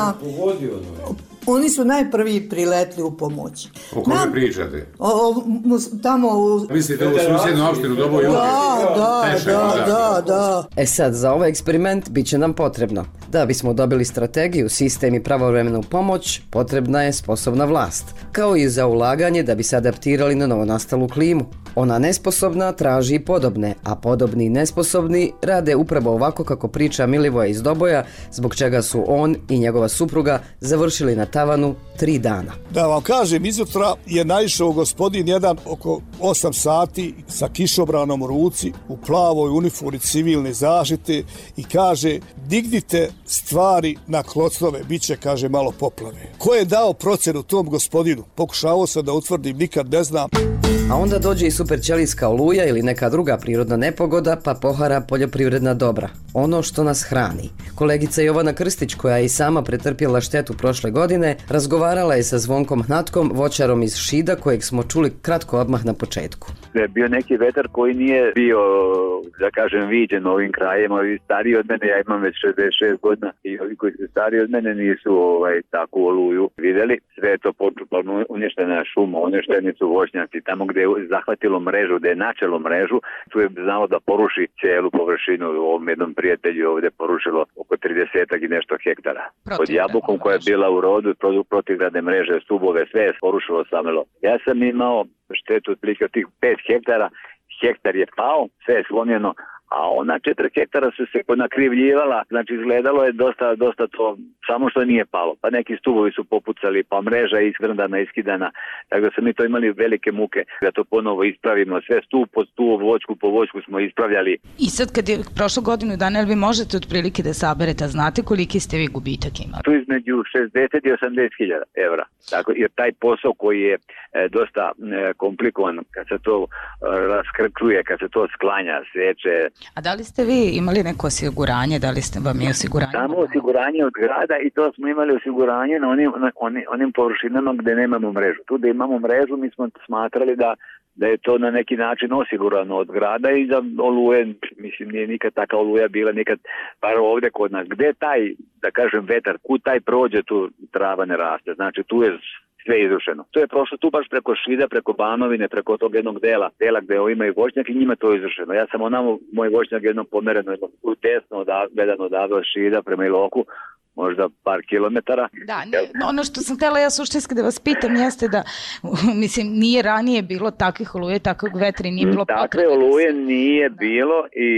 Oni su najprvi priletli u pomoć. O kome Nam, pričate? O, o, tamo u... Mislite u susjednu opštinu Doboj? Da, da, da, da, da. E sad, za ovaj eksperiment bit će nam potrebno. Da bismo dobili strategiju, sistem i pravovremenu pomoć, potrebna je sposobna vlast. Kao i za ulaganje da bi se adaptirali na novonastalu klimu. Ona nesposobna traži i podobne, a podobni i nesposobni rade upravo ovako kako priča Milivoje iz Doboja, zbog čega su on i njegova supruga završili na tavanu tri dana. Da vam kažem, izutra je naišao gospodin jedan oko osam sati sa kišobranom u ruci, u plavoj uniformi civilne zaštite i kaže, dignite stvari na klocnove, bit će, kaže, malo poplave. Ko je dao procenu tom gospodinu? Pokušavao sam da utvrdim, nikad ne znam. A onda dođe i superćelijska oluja ili neka druga prirodna nepogoda, pa pohara poljoprivredna dobra. Ono što nas hrani. Kolegica Jovana Krstić, koja je i sama pretrpjela štetu prošle godine, razgovarala je sa Zvonkom Hnatkom, voćarom iz Šida, kojeg smo čuli kratko odmah na početku. Je bio neki vetar koji nije bio, da kažem, viđen ovim krajem. Ovi stariji od mene, ja imam već šezdeset šest godina, i ovi koji su stariji od mene nisu ovaj, takvu oluju vidjeli. Sve je to potpuno uništena šuma, uništeni su voćnjaci. Tamo gdje je zahvatilo mrežu, gdje je načelo mrežu, tu je znalo da poruši cijelu površinu. U ovom jednom prijatelju ovdje porušilo oko trideset i nešto hektara. Pod jabukom koja je bila u rodu, protivgradne mreže, stubove, sve je porušilo samelo. Ja sam imao štetu otprilike od tih pet hektara, hektar je pao, sve je slomljeno, a ona četiri hektara su se ponakrivljivala, znači izgledalo je dosta, dosta to, samo što nije palo, pa neki stubovi su popucali, pa mreža je iskrndana, iskidana, tako da smo mi to imali velike muke da to ponovo ispravimo, sve stup po stup, voćku po voćku smo ispravljali. I sad kad je prošlo godinu dana, vi možete otprilike da saberete, znate koliki ste vi gubitak imali? Tu između šezdeset i osamdeset hiljada evra, tako, jer taj posao koji je e, dosta e, komplikovan, kad se to e, raskrčuje, kad se to sklanja, seče. A da li ste vi imali neko osiguranje, da li ste vam je osiguranje? Samo osiguranje od grada i to smo imali osiguranje na onim, na onim, onim površinama gde nemamo mrežu. Tu da imamo mrežu mi smo smatrali da da je to na neki način osigurano od grada i da oluje, mislim, nije nikad taka oluja bila, nikad, bar ovde kod nas. Gde taj, da kažem, vetar, kud taj prođe, tu trava ne raste. Znači, tu je sve izrušeno. To je prošlo tu baš preko Šida, preko Banovine, preko tog jednog dela, dela gde imaju voćnjak i njima to je izrušeno. Ja sam onamo, moj voćnjak jednom pomereno, jednom tesno gledano odavde od Šida prema Iloku, možda par kilometara. Da, ne, ono što sam htjela ja suštinski da vas pitam jeste da, mislim, nije ranije bilo takvih oluje, takvog vetra i nije bilo potrebe. Takve oluje nije bilo i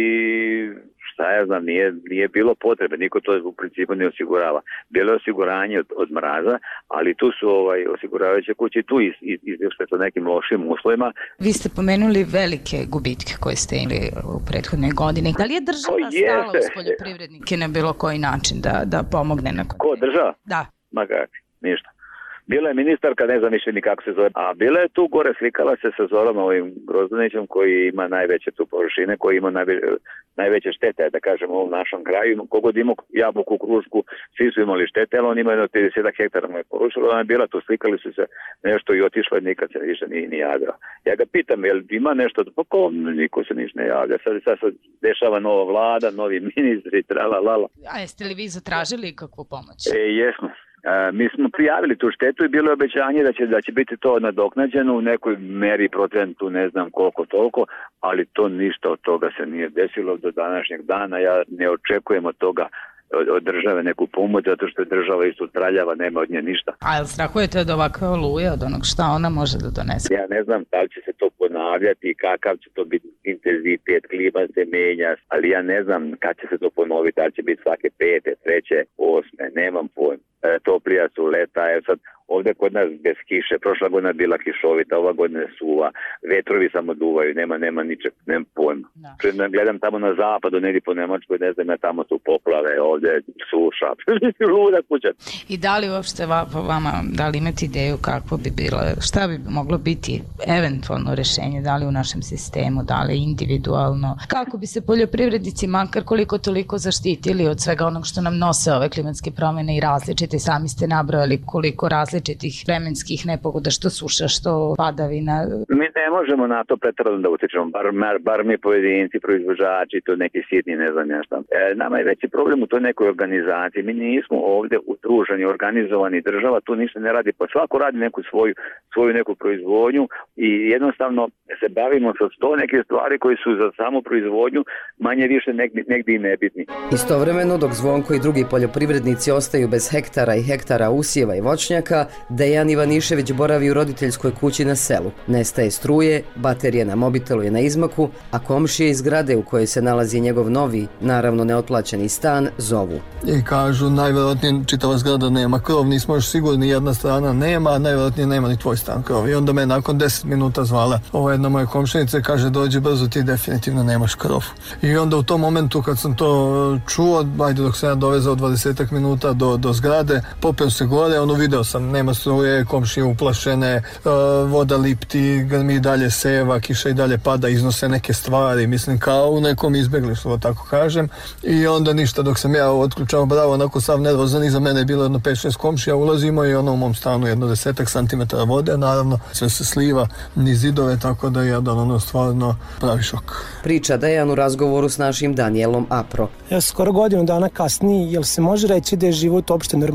šta ja znam, nije, nije bilo potrebe, niko to u principu ne osigurava. Bilo je osiguranje od, od mraza, ali tu su ovaj, osiguravajuće kuće tu iz, iz, izvješće sa nekim lošim uslovima. Vi ste pomenuli velike gubitke koje ste imali u prethodnoj godini. Da li je država stala uz poljoprivrednike na bilo koji način da, da pomogne? Na Ko, država? Da. Ma kakvi, ništa. Bila je ministarka, ne znam više ni kako se zove, a bila je tu gore, slikala se sa Zorom ovim Grozdanićem koji ima najveće tu površine, koji ima najve, najveće štete, da kažem, u ovom našom kraju. Kogod ima jabuku, krušku, svi su imali štete, ali on ima jedno trideset hektara mu je porušilo, ona je bila tu, slikali su se nešto i otišla i nikad se više nije ni javila. Ja ga pitam, jel ima nešto, pa ko, niko se niš ne javlja, sad, sad se dešava nova vlada, novi ministri, trala, lala. A jeste li vi zatražili kakvu pomoć? E, jesmo. E, mi smo prijavili tu štetu i bilo je obećanje da će, da će biti to nadoknađeno u nekoj meri, procentu, ne znam koliko toliko, ali to ništa od toga se nije desilo do današnjeg dana. Ja ne očekujem od toga od, od države neku pomoć, zato što je država isto traljava, nema od nje ništa. A jel strahujete od ovakve oluje, od onog šta ona može da donese? Ja ne znam da li će se to ponavljati, kakav će to biti intenzitet, klima se menja, ali ja ne znam kad će se to ponoviti, da li će biti svake pete, treće, osme, nemam pojma. E, toplija su leta, je sad ovde kod nas bez kiše, prošla godina bila kišovita, ova godina je suva, vetrovi samo duvaju, nema, nema ničeg, nema pojma. Da. Gledam tamo na zapadu, negdje po Nemačkoj, ne znam, ja tamo su poplave, ovde suša, luda kuća. I da li uopšte vama, da li imate ideju kako bi bilo, šta bi moglo biti eventualno rešenje, da li u našem sistemu, da li individualno, kako bi se poljoprivrednici makar koliko toliko zaštitili od svega onog što nam nose ove klimatske promjene i različite, sami ste nabrojali koliko različitih vremenskih nepogoda, što suša, što padavina. Mi ne možemo na to pretjerano da utičemo, bar, bar mi pojedinci, proizvođači, to neki sitni, ne znam ja šta. E, nama je veći problem u toj nekoj organizaciji. Mi nismo ovde utruženi, organizovani, država tu ništa ne radi, pa svako radi neku svoju, svoju neku proizvodnju i jednostavno se bavimo sa sto neke stvari koji su za samu proizvodnju manje više negdje, negdje i nebitni. Istovremeno, dok Zvonko i drugi poljoprivrednici ostaju bez hektara i hektara usjeva i voćnjaka, Dejan Ivanišević boravi u roditeljskoj kući na selu. Nestaje struje, baterija na mobitelu je na izmaku, a komšije iz zgrade u kojoj se nalazi njegov novi, naravno neotplaćeni stan, zovu. I kažu, najvjerojatnije čitava zgrada nema krov, nismo još sigurni, jedna strana nema, a najvjerojatnije nema ni tvoj stan krov. I onda me nakon deset minuta zvala ova jedna moja komšinica, kaže, dođi brzo, ti definitivno nemaš krov. I onda u tom momentu kad sam to čuo, ajde dok sam ja dovezao dvadesetak minuta do, do zgrade, popeo se gore, ono video sam, nema struje, komšije uplašene, uh, voda lipti, grmi dalje seva, kiša i dalje pada, iznose neke stvari, mislim kao u nekom izbjeglištvu, tako kažem. I onda ništa, dok sam ja otključao bravo, onako sav nervozan, iza mene je bilo jedno pet šest komšija, ulazimo i ono u mom stanu jedno desetak santimetara vode, naravno sve se sliva niz zidove, tako da je jedan ono stvarno pravi šok. Priča Dejan u razgovoru s našim Danielom Apro. Ja skoro godinu dana kasnije, jel se može reći da je život uopšte normalno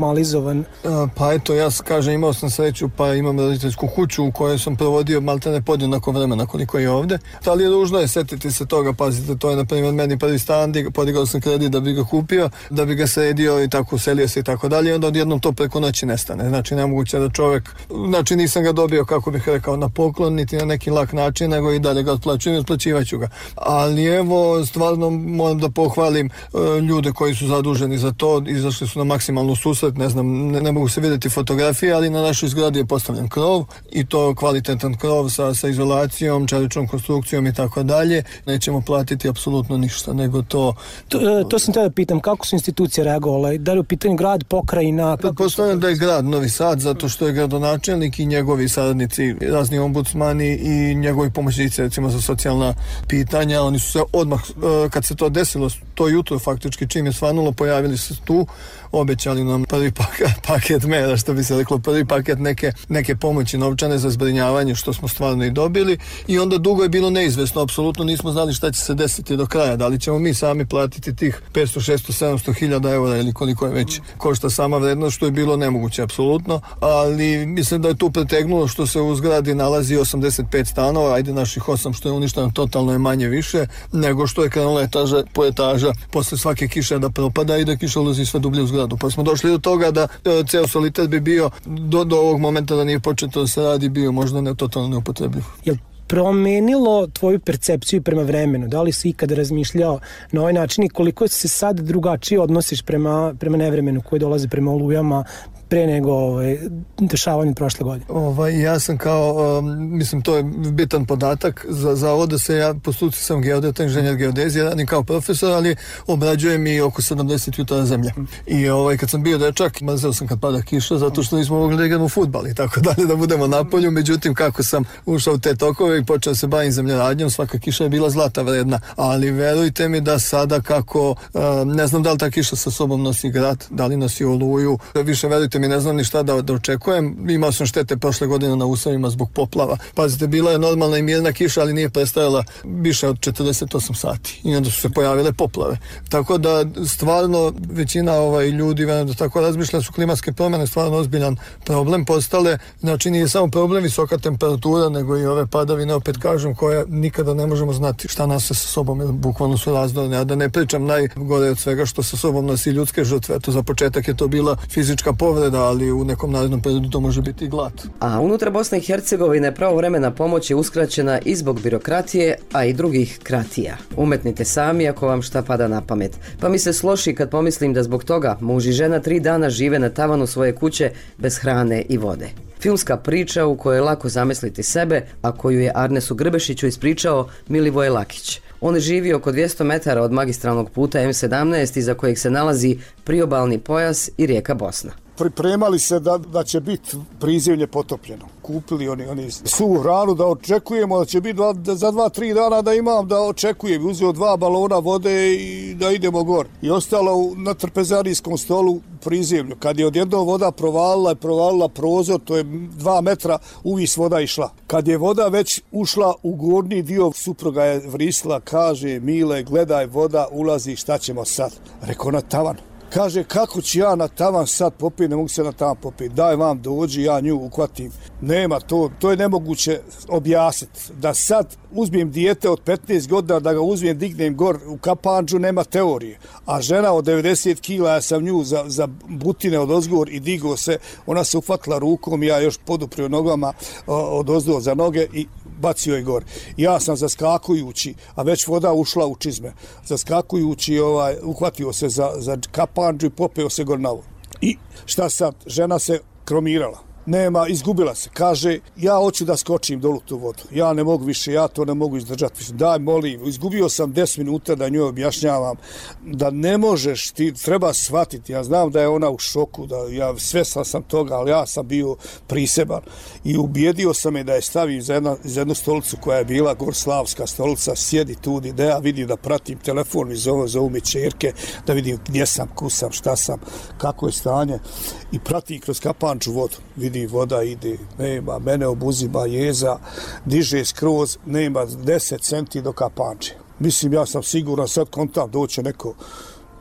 normalizovan? Pa eto, ja kažem, imao sam sreću, pa imam roditeljsku kuću u kojoj sam provodio maltene podjednako vremena koliko i ovde. Ali je ružno je setiti se toga, pazite, to je na primjer meni prvi stan, podigao sam kredit da bi ga kupio, da bi ga sredio i tako uselio se i tako dalje, i onda odjednom to preko noći nestane. Znači, nemoguće da čovjek, znači nisam ga dobio, kako bih rekao, na poklon, niti na neki lak način, nego i dalje ga otplaćujem i otplaćivaću ga. Ali evo, stvarno moram da pohvalim e, ljude koji su zaduženi za to, izašli su na maksimalnu susret, ne znam, ne, ne mogu se vidjeti fotografije, ali na našoj zgradi je postavljen krov i to kvalitetan krov sa, sa izolacijom, čeličnom konstrukcijom i tako dalje. Nećemo platiti apsolutno ništa, nego to... To, to sam tada pitam, kako su institucije reagovale? Da li u pitanju grad, pokrajina? Pretpostavljam da je grad Novi Sad, zato što je gradonačelnik i njegovi saradnici, razni ombudsmani i njegovi pomoćnici, recimo za socijalna pitanja, oni su se odmah, kad se to desilo, to jutro faktički čim je svanulo, pojavili se tu, obećali nam prvi paket, paket mera, što bi se reklo, prvi paket neke, neke pomoći novčane za zbrinjavanje, što smo stvarno i dobili, i onda dugo je bilo neizvesno, apsolutno nismo znali šta će se desiti do kraja, da li ćemo mi sami platiti tih petsto, šesto, sedamsto hiljada eura ili koliko je već košta sama vrednost, što je bilo nemoguće apsolutno, ali mislim da je tu pretegnulo što se u zgradi nalazi osamdeset pet stanova, ajde naših osam što je uništeno totalno je manje više nego što je krenula etaža po etaža posle svake kiše da propada i da kiša ulazi sve dublje u zgradu. Pa smo došli do toga da e, ceo solitet bi bio do, do ovog momenta da nije početo da se radi bio možda ne totalno neupotrebljiv. Jel promenilo tvoju percepciju prema vremenu? Da li si ikada razmišljao na ovaj način i koliko se sad drugačije odnosiš prema, prema nevremenu koji dolazi prema olujama pre nego ovaj, dešavanje prošle godine? Ovaj, ja sam kao, um, mislim, to je bitan podatak, za, za ovo da se ja po struci sam geodeta, inženjer geodezije, radim kao profesor, ali obrađujem i oko sedamdeset jutara zemlje. I ovaj, kad sam bio dečak, mrzeo sam kad pada kiša, zato što nismo mogli da igramo u fudbal i tako dalje, da budemo na polju, međutim, kako sam ušao u te tokove i počeo se bavim zemljoradnjom, svaka kiša je bila zlata vredna, ali verujte mi da sada kako, um, ne znam da li ta kiša sa sobom nosi grad, da li nosi oluju, više verujte mi, ne znam ni šta da, da očekujem. Imao sam štete prošle godine na usavima zbog poplava. Pazite, bila je normalna i mirna kiša, ali nije prestajala više od četrdeset osam sati. I onda su se pojavile poplave. Tako da stvarno većina ovaj, ljudi da tako razmišlja su klimatske promjene stvarno ozbiljan problem postale. Znači nije samo problem visoka temperatura, nego i ove padavine, opet kažem, koje nikada ne možemo znati šta nas sa sobom, jer bukvalno su razdorne. A da ne pričam najgore od svega što sa sobom nosi ljudske žrtve. To za početak je to bila fizička povreda, ali u nekom narednom periodu to može biti i glad. A unutar Bosne i Hercegovine pravovremena pomoć je uskraćena i zbog birokratije, a i drugih kratija. Umetnite sami ako vam šta pada na pamet. Pa mi se sloši kad pomislim da zbog toga muž i žena tri dana žive na tavanu svoje kuće bez hrane i vode. Filmska priča u kojoj je lako zamisliti sebe, a koju je Arnesu Grbešiću ispričao Milivoje Lakić. On živi oko dvjesto metara od magistralnog puta em sedamnaest iza kojeg se nalazi priobalni pojas i rijeka Bosna. Pripremali se da, da će biti prizemlje potopljeno. Kupili oni, oni svu hranu da očekujemo da će biti dva, da za dva, tri dana da imam, da očekujem. Uzeo dva balona vode i da idemo gor. I ostalo na trpezarijskom stolu prizemlju. Kad je odjedno voda provalila i provalila prozor, to je dva metra, uvis voda išla. Kad je voda već ušla u gornji dio, supruga je vrisla, kaže, Mile, gledaj, voda ulazi, šta ćemo sad? Rekao, na tavan. Kaže, kako ću ja na tavan sad popiti, ne mogu se na tavan popiti, daj vam dođi, ja nju uhvatim. Nema, to, to je nemoguće objasniti. Da sad uzmem dijete od petnaest godina, da ga uzmem, dignem gor u kapanđu, nema teorije. A žena od devedeset kila, ja sam nju za, za butine od ozgor i digo se, ona se uhvatila rukom, ja još poduprio nogama od ozdo za noge i bacio je gor. Ja sam zaskakujući, a već voda ušla u čizme, zaskakujući, ovaj, uhvatio se za, za kapanđu i popeo se gor na vodu. I šta sad? Žena se kromirala. Nema, izgubila se. Kaže, ja hoću da skočim dolu tu vodu. Ja ne mogu više, ja to ne mogu izdržati. Daj, molim, izgubio sam deset minuta da njoj objašnjavam da ne možeš, ti treba shvatiti. Ja znam da je ona u šoku, da ja svestan sam toga, ali ja sam bio priseban. I ubijedio sam je da je stavim za, jedna, za jednu stolicu koja je bila gorslavska stolica, sjedi tu, da ja vidim da pratim telefon i zove, zove mi čerke, da vidim gdje sam, kusam, šta sam, kako je stanje. I pratim kroz kapanču vodu. Vidim voda ide, nema, mene obuzima jeza, diže skroz, nema deset centi do kapanče. Mislim, ja sam siguran, sad kontam, doće neko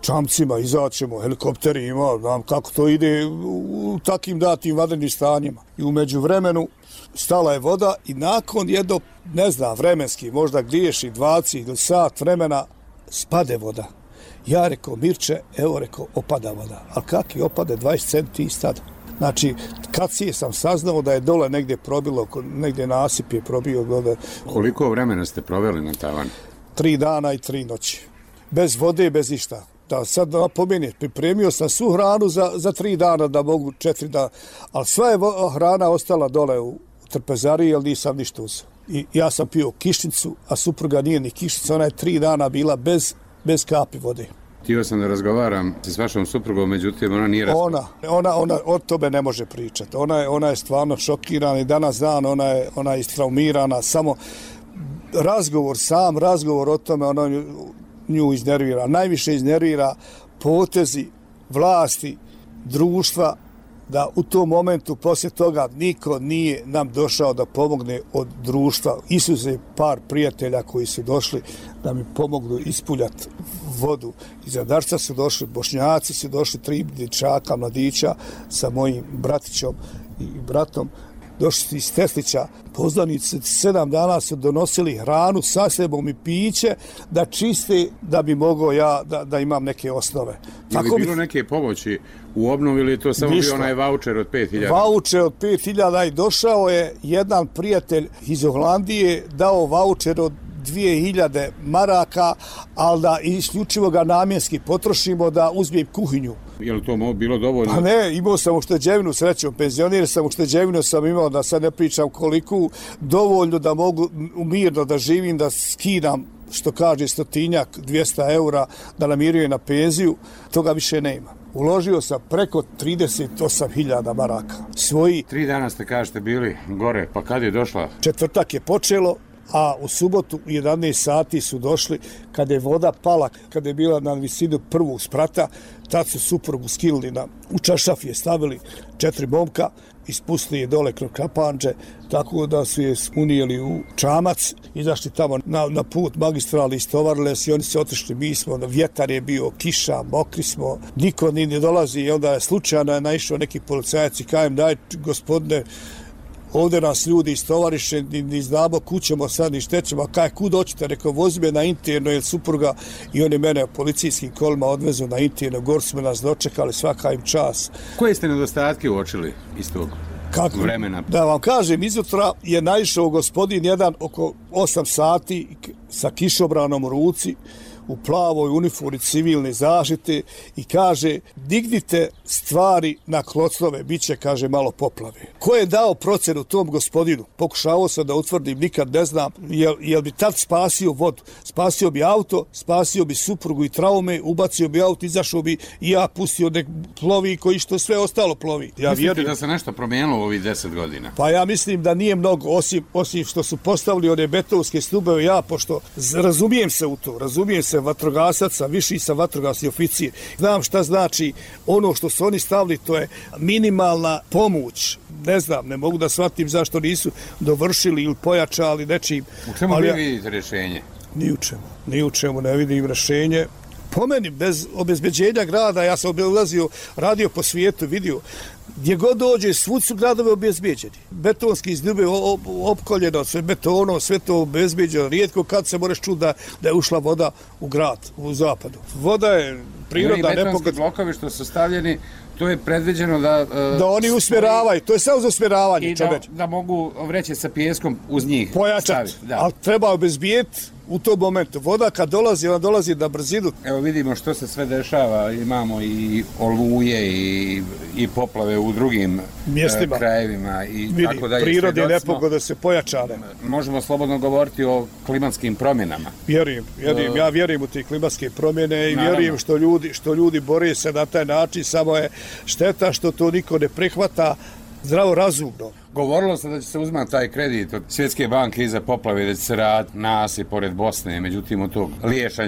čamcima, izaćemo, helikopterima, znam kako to ide u takim datim vanrednim stanjima. I umeđu vremenu stala je voda i nakon jedno, ne znam, vremenski, možda griješi dvadeset ili sat vremena, spade voda. Ja rekao, Mirče, evo rekao, opada voda. A kak je opade dvadeset centi i stada? Znači, kad si sam saznao da je dole negdje probilo, negdje nasip je probio vode. Koliko vremena ste proveli na tavanu? Tri dana i tri noći. Bez vode, bez ništa. Da, sad napomenem, pripremio sam svu hranu za, za tri dana, da mogu četiri dana. Ali sva je hrana ostala dole u trpezariji, jer nisam ništa uzeo. I ja sam pio kišnicu, a supruga nije ni kišnica, ona je tri dana bila bez, bez kapi vode. Htio sam da razgovaram s vašom suprugom, međutim ona nije razgovarala. Ona, ona, ona o tome ne može pričati. Ona je, ona je stvarno šokirana i danas dan ona je, ona je istraumirana. Samo razgovor, sam razgovor o tome, ona nju, nju iznervira. Najviše iznervira potezi vlasti, društva, da u tom momentu poslije toga niko nije nam došao da pomogne od društva. Isuze par prijatelja koji su došli da mi pomognu ispuljati vodu. Iz Radarca su došli, Bošnjaci su došli, tri dječaka, mladića sa mojim bratićom i bratom. Došli su iz Teslića, poznanici sedam dana su donosili hranu sa sebom i piće da čiste da bi mogao ja da, da imam neke osnove. Je li bilo neke pomoći u obnovi ili je to samo ništa. Bio onaj vaučer od pet hiljada? Vaučer od pet hiljada i došao je jedan prijatelj iz Holandije, dao vaučer od dvije hiljade maraka, ali da isključivo ga namjenski potrošimo da uzmem kuhinju. Je li to bilo dovoljno? Pa ne, imao sam ušteđevinu, srećom, penzionir sam, ušteđevinu sam imao, da sad ne pričam koliko, dovoljno da mogu mirno da živim, da skidam, što kaže, stotinjak, dvjesto eura, da namirujem na penziju, toga više nema. Uložio sam preko trideset osam hiljada maraka. Svoji... Tri dana ste, kažete, bili gore, pa kad je došla? Četvrtak je počelo, a u subotu u jedanaest sati su došli, kada je voda pala, kada je bila na visinu prvog sprata, tad su suprugu skilili na, u čašaf je stavili četiri momka, ispustili je dole kroz kapanđe, tako da su je unijeli u čamac, izašli tamo na, na put magistrali, istovarile se i oni se otišli, mi smo, vjetar je bio, kiša, mokri smo, niko ni ne dolazi i onda je slučajno je naišao neki policajac i kajem, daj gospodine, ovdje nas ljudi istovariše, ni, ni znamo kućemo sad, ni štećemo, a kaj, kud hoćete, rekao, vozi me na interno, jer supruga i oni mene policijskim kolima odvezu na interno, gor smo nas dočekali, svaka im čas. Koje ste nedostatke uočili iz tog Kako? vremena? Da vam kažem, izutra je naišao gospodin jedan oko osam sati sa kišobranom u ruci, u plavoj uniformi civilne zaštite i kaže, dignite stvari na klocnove, bit će, kaže, malo poplave. Ko je dao procenu tom gospodinu? Pokušavao sam da utvrdim, nikad ne znam, jel, jel bi tad spasio vodu? Spasio bi auto, spasio bi suprugu i traume, ubacio bi auto, izašao bi i ja pustio nek plovi koji što sve ostalo plovi. Ja Mislite vjerujem da se nešto promijenilo u ovih deset godina? Pa ja mislim da nije mnogo, osim, osim što su postavili one betonske stubeve, ja, pošto razumijem se u to, razumijem se vatrogasaca, viši sam vatrogasni oficir. Znam šta znači ono što su oni stavili, to je minimalna pomoć. Ne znam, ne mogu da shvatim zašto nisu dovršili ili pojačali nečim. U čemu vi ja, vidite rješenje? Ni u čemu, ni u čemu ne vidim rješenje. Po meni, bez obezbeđenja grada, ja sam ulazio, radio po svijetu, vidio, gdje god dođe, svud su gradove obezbeđeni. Betonski izdube opkoljeno, sve betono, sve to obezbeđeno. Rijetko kad se moraš čuti da, da je ušla voda u grad, u zapadu. Voda je prirodna nepogoda. I betonski blokovi što su stavljeni, to je predviđeno da... Uh, da oni usmjeravaju, to je samo za usmjeravanje. I da, da mogu vreće sa pijeskom uz njih pojačati, ali treba obezbijeti u tom momentu. Voda kad dolazi, ona dolazi na brzinu. Evo vidimo što se sve dešava, imamo i oluje i, i poplave u drugim mjestima, krajevima i vidi, tako dalje. Prirodne nepogode se pojačane. Možemo slobodno govoriti o klimatskim promjenama. Vjerujem, vjerujem, uh, ja vjerujem u te klimatske promjene i naravno. Vjerujem što ljudi, što ljudi bore se na taj način, samo je šteta što to niko ne prihvata zdravo razumno. Govorilo se da će se uzmati taj kredit od Svjetske banke iza poplave, da će se rad nasi pored Bosne, međutim od tog Liješanj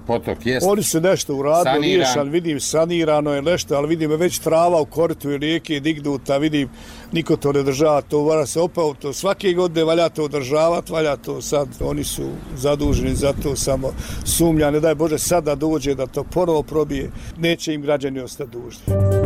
potok jest Oni su nešto uradili, saniran. riješan, vidim, sanirano je nešto, ali vidim već trava u koritu i rijeke dignuta, vidim, niko to ne država, to mora se opet, to svake godine valja to održavati, valja to sad, oni su zaduženi za to, samo sumnja, ne daj Bože sad da dođe da to ponovo probije, neće im građani ostati dužni.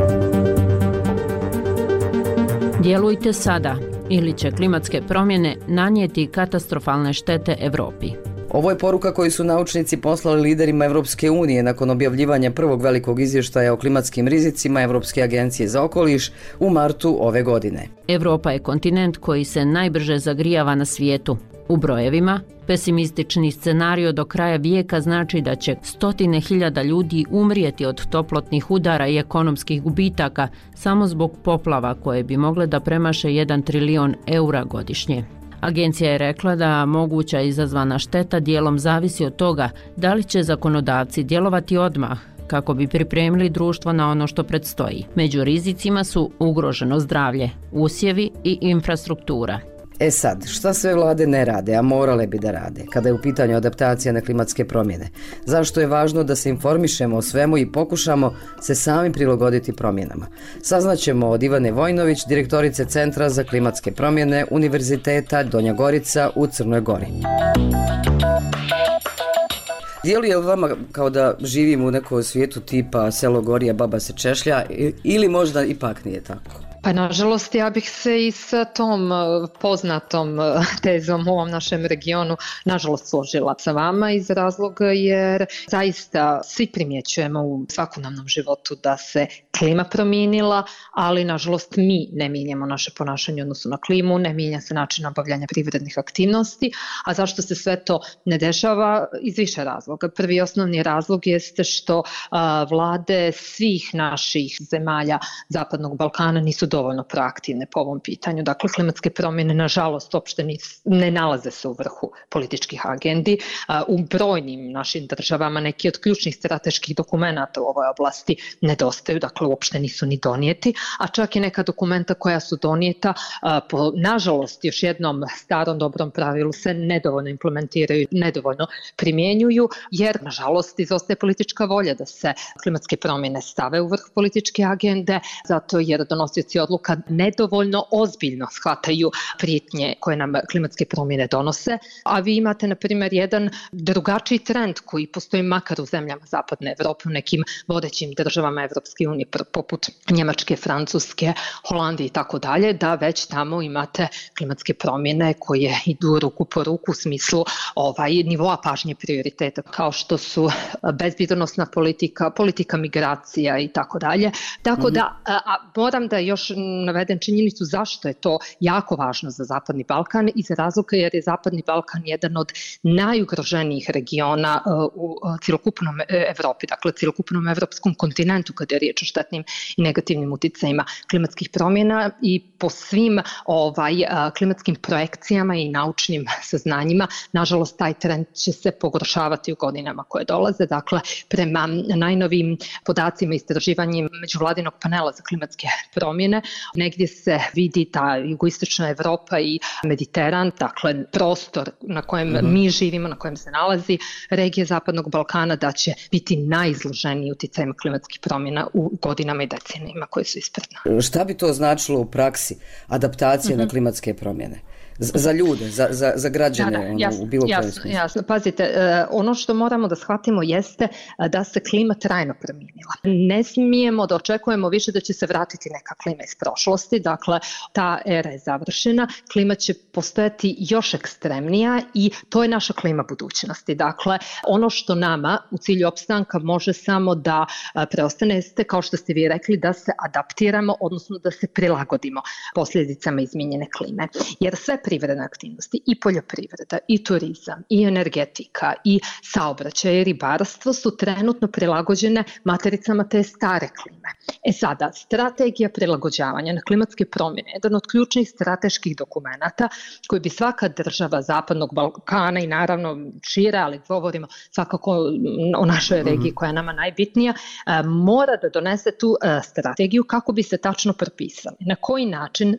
Djelujte sada ili će klimatske promjene nanijeti katastrofalne štete Evropi. Ovo je poruka koju su naučnici poslali liderima Evropske unije nakon objavljivanja prvog velikog izvještaja o klimatskim rizicima Evropske agencije za okoliš u martu ove godine. Evropa je kontinent koji se najbrže zagrijava na svijetu. U brojevima, pesimistični scenario do kraja vijeka znači da će stotine hiljada ljudi umrijeti od toplotnih udara i ekonomskih gubitaka samo zbog poplava koje bi mogle da premaše jedan trilion eura godišnje. Agencija je rekla da moguća izazvana šteta dijelom zavisi od toga da li će zakonodavci djelovati odmah kako bi pripremili društvo na ono što predstoji. Među rizicima su ugroženo zdravlje, usjevi i infrastruktura. E sad, šta sve vlade ne rade, a morale bi da rade, kada je u pitanju adaptacija na klimatske promjene? Zašto je važno da se informišemo o svemu i pokušamo se sami prilagoditi promjenama? Saznaćemo od Ivane Vojnović, direktorice Centra za klimatske promjene Univerziteta Donja Gorica u Crnoj Gori. Djeluje li vama kao da živimo u nekom svijetu tipa selo gori, a baba se češlja, ili možda ipak nije tako? Pa nažalost ja bih se i sa tom poznatom tezom u ovom našem regionu nažalost složila sa vama iz razloga jer zaista svi primjećujemo u svakodnevnom životu da se klima promijenila, ali nažalost mi ne mijenjamo naše ponašanje u odnosu na klimu, ne mijenja se način obavljanja privrednih aktivnosti, a zašto se sve to ne dešava? Iz više razloga. Prvi osnovni razlog jeste što a, vlade svih naših zemalja Zapadnog Balkana nisu dovoljno proaktivne po ovom pitanju. Dakle, klimatske promjene, nažalost, uopšte ne nalaze se u vrhu političkih agendi. U brojnim našim državama neki od ključnih strateških dokumenta u ovoj oblasti nedostaju, dakle, uopšte nisu ni donijeti, a čak i neka dokumenta koja su donijeta, po, nažalost, još jednom starom dobrom pravilu se nedovoljno implementiraju, nedovoljno primjenjuju, jer, nažalost, izostaje politička volja da se klimatske promjene stave u vrh političke agende, zato jer donosioci odluka nedovoljno ozbiljno shvataju prijetnje koje nam klimatske promjene donose, a vi imate, na primjer, jedan drugačiji trend koji postoji makar u zemljama Zapadne Evrope, u nekim vodećim državama Evropske unije, poput Njemačke, Francuske, Holandije i tako dalje, da već tamo imate klimatske promjene koje idu ruku po ruku u smislu ovaj, nivoa pažnje prioriteta, kao što su bezbjednosna politika, politika migracija i tako dalje. Tako da, a, a, moram da još navedem činjenicu zašto je to jako važno za Zapadni Balkan, iz razloga jer je Zapadni Balkan jedan od najugroženijih regiona u cjelokupnom Evropi, dakle cjelokupnom evropskom kontinentu kada je riječ o štetnim i negativnim uticajima klimatskih promjena, i po svim ovaj, klimatskim projekcijama i naučnim saznanjima, nažalost, taj trend će se pogoršavati u godinama koje dolaze. Dakle, prema najnovijim podacima i istraživanjima Međuvladinog panela za klimatske promjene, negdje se vidi ta jugoistočna Evropa i Mediteran, dakle prostor na kojem mm-hmm. mi živimo, na kojem se nalazi regija Zapadnog Balkana, da će biti najizloženiji uticajima klimatskih promjena u godinama i decenijima koje su ispred nas. Šta bi to značilo u praksi, adaptacije mm-hmm. na klimatske promjene? Za ljude, za, za, za građane, da, da, ono, jasno, u bilo kojem jasno, smislu. jasno. Pazite, uh, ono što moramo da shvatimo jeste uh, da se klima trajno promijenila. Ne smijemo da očekujemo više da će se vratiti neka klima iz prošlosti, dakle ta era je završena, klima će postojati još ekstremnija i to je naša klima budućnosti. Dakle, ono što nama u cilju opstanka može samo da uh, preostane jeste, kao što ste vi rekli, da se adaptiramo, odnosno da se prilagodimo posljedicama izmijenjene klime. Jer sve privredne aktivnosti, i poljoprivreda, i turizam, i energetika, i saobraćaj, i ribarstvo su trenutno prilagođene matericama te stare klime. E sada, strategija prilagođavanja na klimatske promjene je jedan od ključnih strateških dokumenata koji bi svaka država Zapadnog Balkana i naravno šire, ali govorimo svakako o našoj regiji koja je nama najbitnija, mora da donese tu strategiju kako bi se tačno propisali na koji način se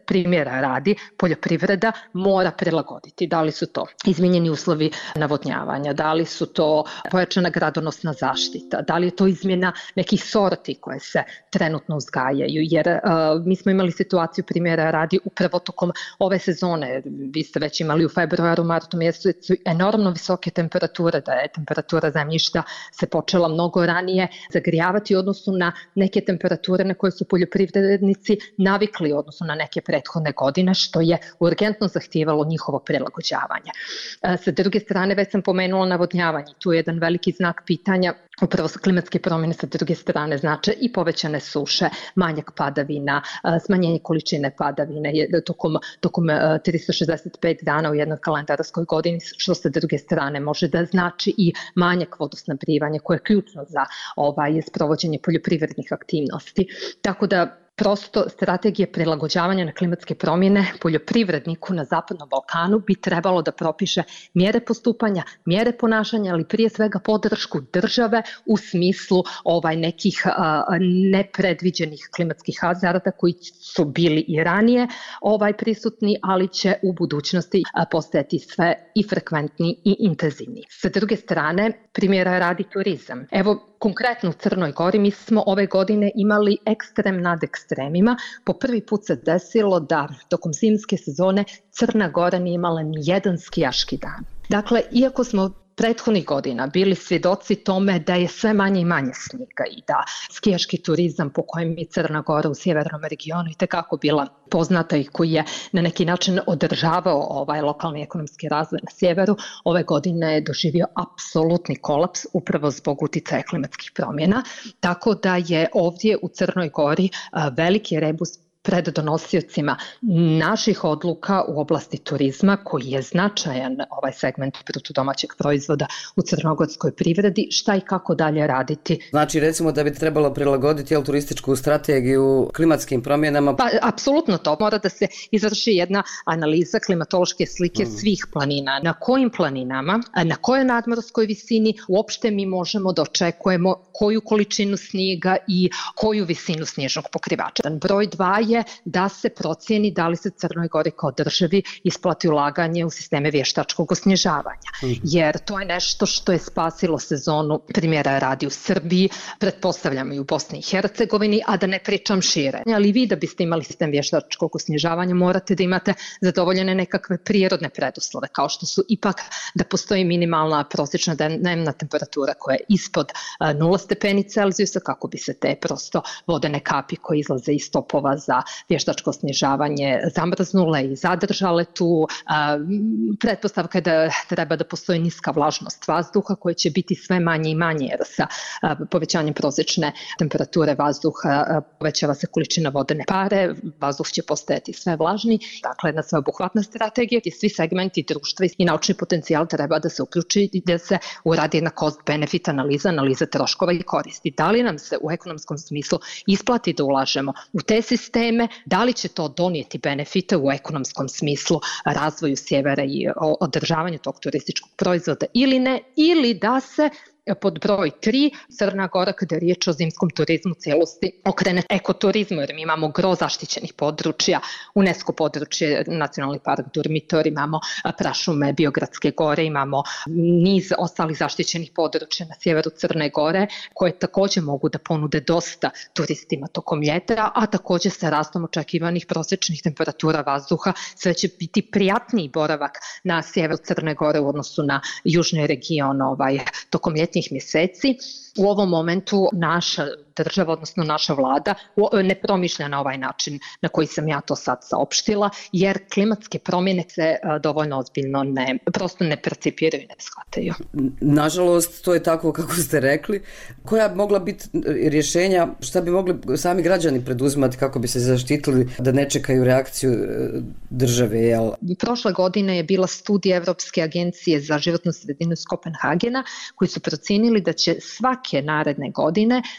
primjera radi poljoprivreda mora prilagoditi. Da li su to izmijenjeni uslovi navodnjavanja, da li su to pojačana gradonosna zaštita, da li je to izmjena nekih sorti koje se trenutno uzgajaju, jer uh, mi smo imali situaciju primjera radi upravo tokom ove sezone. Vi ste već imali u februaru, martu mjesecu enormno visoke temperature, da je temperatura zemljišta se počela mnogo ranije zagrijavati u odnosu na neke temperature na koje su poljoprivrednici navikli u odnosu na neke prethodne godine, što je urgentno zahtijevalo njihovo prilagođavanje. Sa druge strane, već sam pomenula navodnjavanje. Tu je jedan veliki znak pitanja. Upravo klimatske promjene sa druge strane znače i povećane suše, manjak padavina, smanjenje količine padavine tokom, tokom tristo šezdeset pet dana u jednoj kalendarskoj godini, što sa druge strane može da znači i manjak vodosnabdijevanja koje je ključno za ovaj, sprovođenje poljoprivrednih aktivnosti. Tako da prosto strategije prilagođavanja na klimatske promjene poljoprivredniku na Zapadnom Balkanu bi trebalo da propiše mjere postupanja, mjere ponašanja, ali prije svega podršku države u smislu ovaj nekih a, nepredviđenih klimatskih hazarda koji su bili i ranije ovaj prisutni, ali će u budućnosti a, postajati sve i frekventni i intenzivni. Sa druge strane, primjera radi turizam. Evo, konkretno u Crnoj Gori mi smo ove godine imali ekstrem nad ekstremima. Po prvi put se desilo da tokom zimske sezone Crna Gora nije imala ni jedan skijaški dan. Dakle, iako smo prethodnih godina bili svjedoci tome da je sve manje i manje snijega i da skijaški turizam po kojem je Crna Gora u sjevernom regionu itekako bila poznata i koji je na neki način održavao ovaj lokalni ekonomski razvoj na sjeveru, ove godine je doživio apsolutni kolaps upravo zbog uticaja klimatskih promjena, tako da je ovdje u Crnoj Gori veliki rebus pred donosiocima naših odluka u oblasti turizma, koji je značajan ovaj segment bruto domaćeg proizvoda u crnogorskoj privredi, šta i kako dalje raditi. Znači, recimo da bi trebalo prilagoditi jel, turističku strategiju klimatskim promjenama? Pa, apsolutno to. Mora da se izvrši jedna analiza klimatološke slike mm. svih planina. Na kojim planinama, na kojoj nadmorskoj visini uopšte mi možemo da očekujemo koju količinu snijega i koju visinu snježnog pokrivača. Broj dva je da se procijeni da li se Crnoj Gori kao državi isplati ulaganje u sisteme vještačkog osnježavanja. Mm. Jer to je nešto što je spasilo sezonu, primjera radi u Srbiji, pretpostavljamo i u Bosni i Hercegovini, a da ne pričam šire. Ali vi da biste imali sistem vještačkog osnježavanja morate da imate zadovoljene nekakve prirodne preduslove, kao što su ipak da postoji minimalna prosječna dnevna temperatura koja je ispod nula stepeni Celzijusa, kako bi se te prosto vodene kapi koje izlaze iz topova za vještačko snižavanje zamrznule i zadržale tu. Pretpostavka je da treba da postoji niska vlažnost vazduha koja će biti sve manje i manje, jer sa povećanjem prosječne temperature vazduha povećava se količina vodene pare, vazduh će postajati sve vlažni. Dakle, jedna sveobuhvatna strategija gdje svi segmenti društva i naučni potencijal treba da se uključi i da se uradi jedna cost-benefit analiza, analiza troškova i koristi. Da li nam se u ekonomskom smislu isplati da ulažemo u te sisteme, da li će to donijeti benefite u ekonomskom smislu razvoju sjevera i održavanju tog turističkog proizvoda ili ne, ili da se pod broj tri, Crna Gora, kada je riječ o zimskom turizmu cijelosti, okrene ekoturizmu, jer mi imamo gro zaštićenih područja, UNESCO područje, Nacionalni park Durmitor, imamo prašume Biogradske gore, imamo niz ostalih zaštićenih područja na sjeveru Crne Gore, koje također mogu da ponude dosta turistima tokom ljeta, a također sa rastom očekivanih prosječnih temperatura vazduha sve će biti prijatniji boravak na sjeveru Crne Gore u odnosu na južni region ovaj, tokom ljetnih mjeseci. U ovom momentu naša država, odnosno naša vlada, ne promišlja na ovaj način na koji sam ja to sad saopštila, jer klimatske promjene se dovoljno ozbiljno ne, prosto ne percipiraju i ne shvataju. Nažalost, to je tako kako ste rekli. Koja bi mogla biti rješenja, šta bi mogli sami građani preduzimati kako bi se zaštitili da ne čekaju reakciju države? Jel? Prošle godine je bila studija Evropske agencije za životnu sredinu iz Kopenhagena, koji su procijenili da će svake naredne godine tokom ljetnih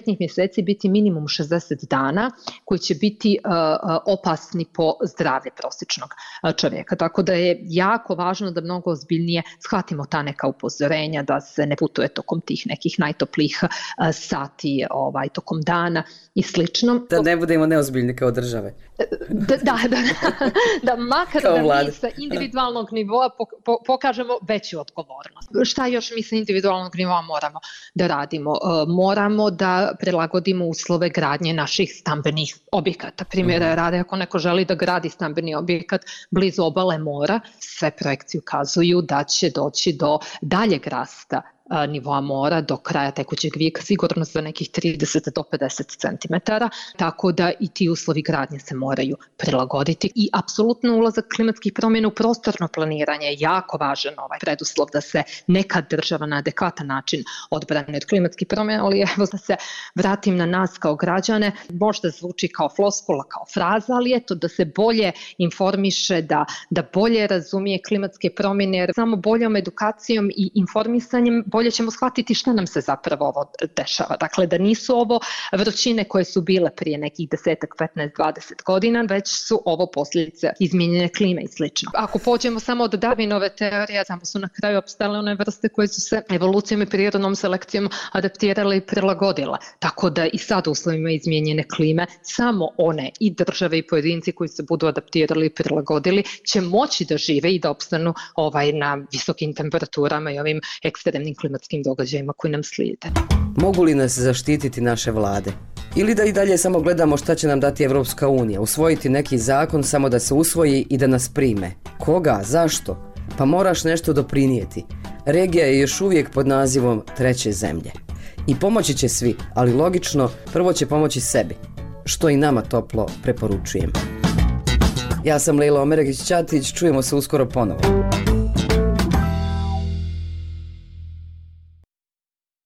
ljetnih mjeseci biti minimum šezdeset dana koji će biti uh, opasni po zdravlje prosječnog čovjeka. Tako da je jako važno da mnogo ozbiljnije shvatimo ta neka upozorenja, da se ne putuje tokom tih nekih najtoplijih uh, sati, ovaj, tokom dana i slično. Da ne budemo neozbiljni kao države. Da, da, da, da makar da mi sa individualnog nivoa pokažemo veću odgovornost. Šta još mi sa individualnog nivoa moramo da radimo? Moramo da prilagodimo uslove gradnje naših stambenih objekata. Primjera rade, ako neko želi da gradi stambeni objekat blizu obale mora, sve projekcije ukazuju da će doći do daljeg rasta nivoa mora do kraja tekućeg vijeka, sigurno za nekih trideset do pedeset centimetara, tako da i ti uslovi gradnje se moraju prilagoditi i apsolutno ulazak klimatskih promjena u prostorno planiranje je jako važan ovaj preduslov da se neka država na adekvatan način odbrane od klimatskih promjena, ali evo da se vratim na nas kao građane, možda zvuči kao floskula, kao fraza, ali eto da se bolje informiše, da, da bolje razumije klimatske promjene, jer samo boljom edukacijom i informisanjem bolje ćemo shvatiti šta nam se zapravo ovo dešava. Dakle, da nisu ovo vrućine koje su bile prije nekih desetak, petnaest, dvadeset godina, već su ovo posljedice izmijenjene klime i slično. Ako pođemo samo od Darwinove teorije, samo su na kraju opstale one vrste koje su se evolucijom i prirodnom selekcijom adaptirale i prilagodile. Tako da i sad u uslovima izmijenjene klime, samo one i države i pojedinci koji se budu adaptirali i prilagodili će moći da žive i da opstanu ovaj, na visokim temperaturama i ovim ekstremnim klimatskim događajima koji nam slijede. Mogu li nas zaštititi naše vlade? Ili da i dalje samo gledamo šta će nam dati Evropska unija, usvojiti neki zakon samo da se usvoji i da nas prime? Koga? Zašto? Pa moraš nešto doprinijeti. Regija je još uvijek pod nazivom treće zemlje. I pomoći će svi, ali logično, prvo će pomoći sebi, što i nama toplo preporučujem. Ja sam Lejla Omeregić-Ćatić, čujemo se uskoro ponovo.